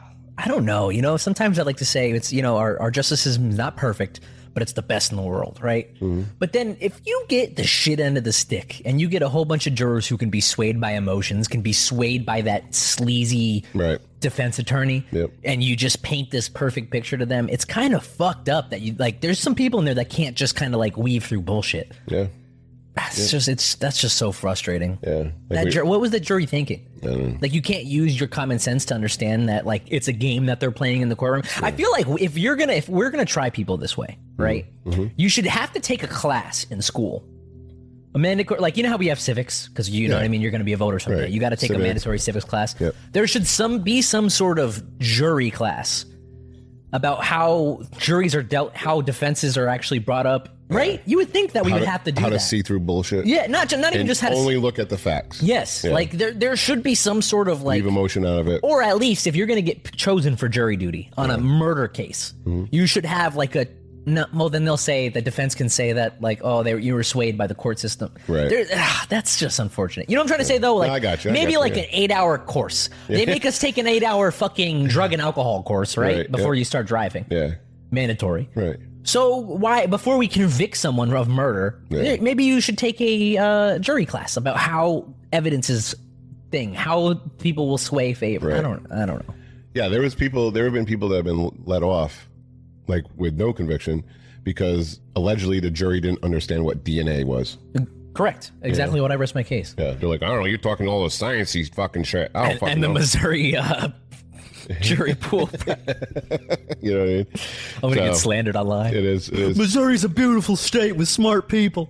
I don't know. You know, sometimes I like to say it's, you know, our, our justice system is not perfect, but it's the best in the world, right? Mm-hmm. But then if you get the shit end of the stick and you get a whole bunch of jurors who can be swayed by emotions, can be swayed by that sleazy
right.
defense attorney,
yep.
and you just paint this perfect picture to them, it's kind of fucked up that you, like, there's some people in there that can't just kind of like weave through bullshit.
Yeah.
That's
yeah.
just, it's, that's just so frustrating.
Yeah. Like
that
we,
jur- what was the jury thinking?
I don't know.
Like, you can't use your common sense to understand that, like, it's a game that they're playing in the courtroom. Yeah. I feel like if you're gonna, if we're gonna try people this way, right? Mm-hmm. You should have to take a class in school. A mandatory, like, you know how we have civics, because you know
yeah.
what I mean. You're going to be a voter someday.
Right.
You got to take
Civics.
a mandatory civics class.
Yep.
There should some be some sort of jury class about how juries are dealt, how defenses are actually brought up. Right? You would think that we
how
would
to,
have to do
how
that.
to see through bullshit.
Yeah, not not even
and
just how to
only
see.
look at the facts.
Yes,
yeah.
like there there should be some sort of like
leave emotion out of it,
or at least if you're going to get chosen for jury duty on yeah. a murder case, mm-hmm. you should have like a. No, well, then they'll say the defense can say that like, oh, they you were swayed by the court system.
Right.
There, ah, that's just unfortunate. You know what I'm trying to say though? Like,
no, I got you. I
maybe
got you,
like
yeah.
an eight-hour course. They make us take an eight-hour fucking drug and alcohol course, right,
right.
before
yep.
you start driving.
Yeah.
Mandatory.
Right.
So why, before we convict someone of murder,
yeah.
maybe you should take a uh, jury class about how evidence is thing, how people will sway favor.
Right.
I don't, I don't know.
Yeah, there was people. There have been people that have been let off, like with no conviction, because allegedly the jury didn't understand what D N A was.
Correct. Exactly yeah. what I rest my case.
Yeah, they're like, I don't know, you're talking all the sciencey fucking shit. I don't
and,
fucking
and the
know.
Missouri uh, jury pool.
You know what I mean?
I'm gonna so, get slandered online.
It is, it is.
Missouri's a beautiful state with smart people.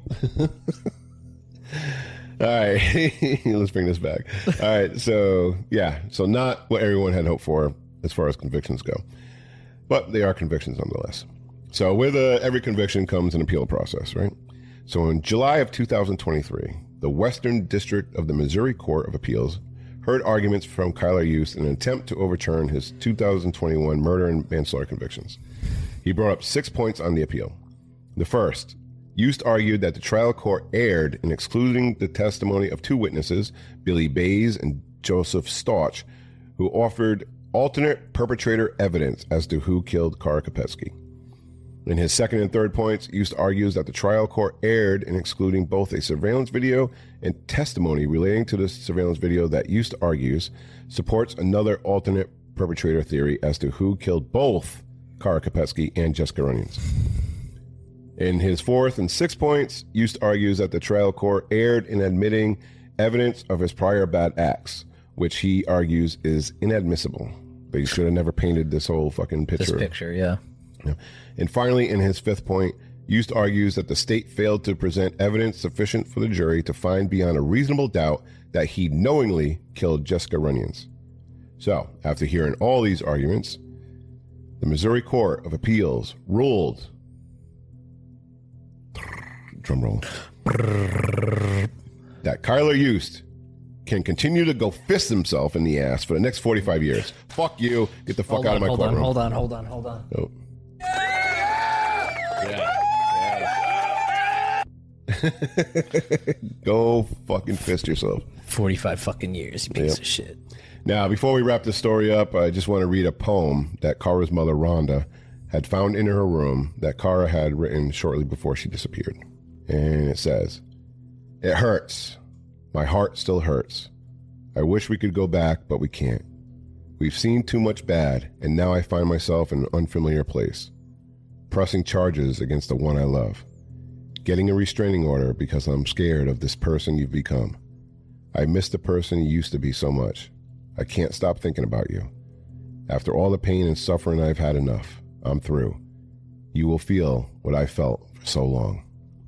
All right, let's bring this back. All right, so yeah, so not what everyone had hoped for as far as convictions go, but they are convictions nonetheless. So with uh, every conviction comes an appeal process, right? So in July of two thousand twenty-three, the Western District of the Missouri Court of Appeals heard arguments from Kyler Yost in an attempt to overturn his two thousand twenty-one murder and manslaughter convictions. He brought up six points on the appeal. The first, Yost argued that the trial court erred in excluding the testimony of two witnesses, Billy Bays and Joseph Stauch, who offered alternate perpetrator evidence as to who killed Kara Kopetsky. In his second and third points, Yost argues that the trial court erred in excluding both a surveillance video and testimony relating to the surveillance video that Yost argues supports another alternate perpetrator theory as to who killed both Kara Kopetsky and Jessica Runyons. In his fourth and sixth points, Yost argues that the trial court erred in admitting evidence of his prior bad acts, which he argues is inadmissible. But he should have never painted this whole fucking picture.
This picture, yeah.
yeah. And finally, in his fifth point, Yost argues that the state failed to present evidence sufficient for the jury to find beyond a reasonable doubt that he knowingly killed Jessica Runyons. So, after hearing all these arguments, the Missouri Court of Appeals ruled, drum roll, that Kyler Yost can continue to go fist himself in the ass for the next forty-five years. Fuck you. Get the fuck
hold
out
on,
of my
hold
courtroom.
on, hold on, hold on, hold on.
Oh. Go fucking fist yourself.
forty-five fucking years, you piece
Yep.
of shit.
Now, before we wrap this story up, I just want to read a poem that Kara's mother, Rhonda, had found in her room that Kara had written shortly before she disappeared. And it says, "It hurts. My heart still hurts. I wish we could go back, but we can't. We've seen too much bad, and now I find myself in an unfamiliar place, pressing charges against the one I love, getting a restraining order because I'm scared of this person you've become. I miss the person you used to be so much. I can't stop thinking about you. After all the pain and suffering, I've had enough. I'm through. You will feel what I felt for so long."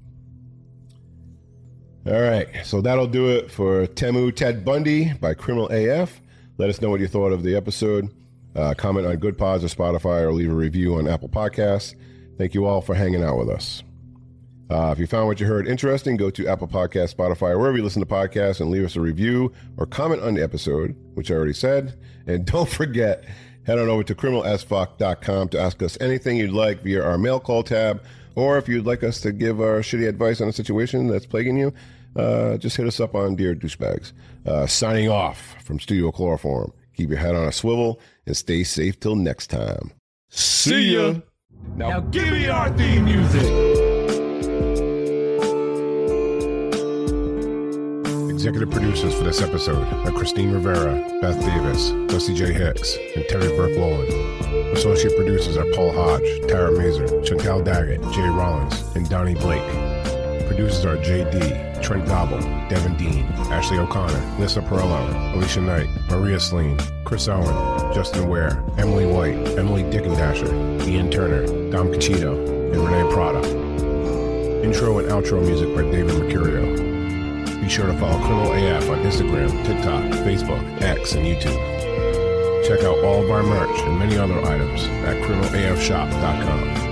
All right, so that'll do it for Temu Ted Bundy by Criminal A F. Let us know what you thought of the episode. Uh, comment on Good Pods or Spotify, or leave a review on Apple Podcasts. Thank you all for hanging out with us. Uh, if you found what you heard interesting, go to Apple Podcasts, Spotify, or wherever you listen to podcasts, and leave us a review or comment on the episode, which I already said. And don't forget, head on over to criminal as fuck dot com to ask us anything you'd like via our mail call tab, or if you'd like us to give our shitty advice on a situation that's plaguing you, uh, just hit us up on Dear Douchebags. Uh, signing off from Studio Chloroform. Keep your head on a swivel and stay safe till next time. See ya! Now,
Now
give me our theme music! Executive producers for this episode are Christine Rivera, Beth Davis, Dusty J. Hicks, and Terry Burke Lowland. Associate producers are Paul Hodge, Tara Mazer, Chantal Daggett, Jay Rollins, and Donnie Blake. Producers are J D, Trent Gobble, Devin Dean, Ashley O'Connor, Lisa Perillo, Alicia Knight, Maria Sleen, Chris Owen, Justin Ware, Emily White, Emily Dickendasher, Ian Turner, Dom Cachito, and Renee Prada. Intro and outro music by David Mercurio. Be sure to follow Criminal A F on Instagram, TikTok, Facebook, X, and YouTube. Check out all of our merch and many other items at criminal a f shop dot com.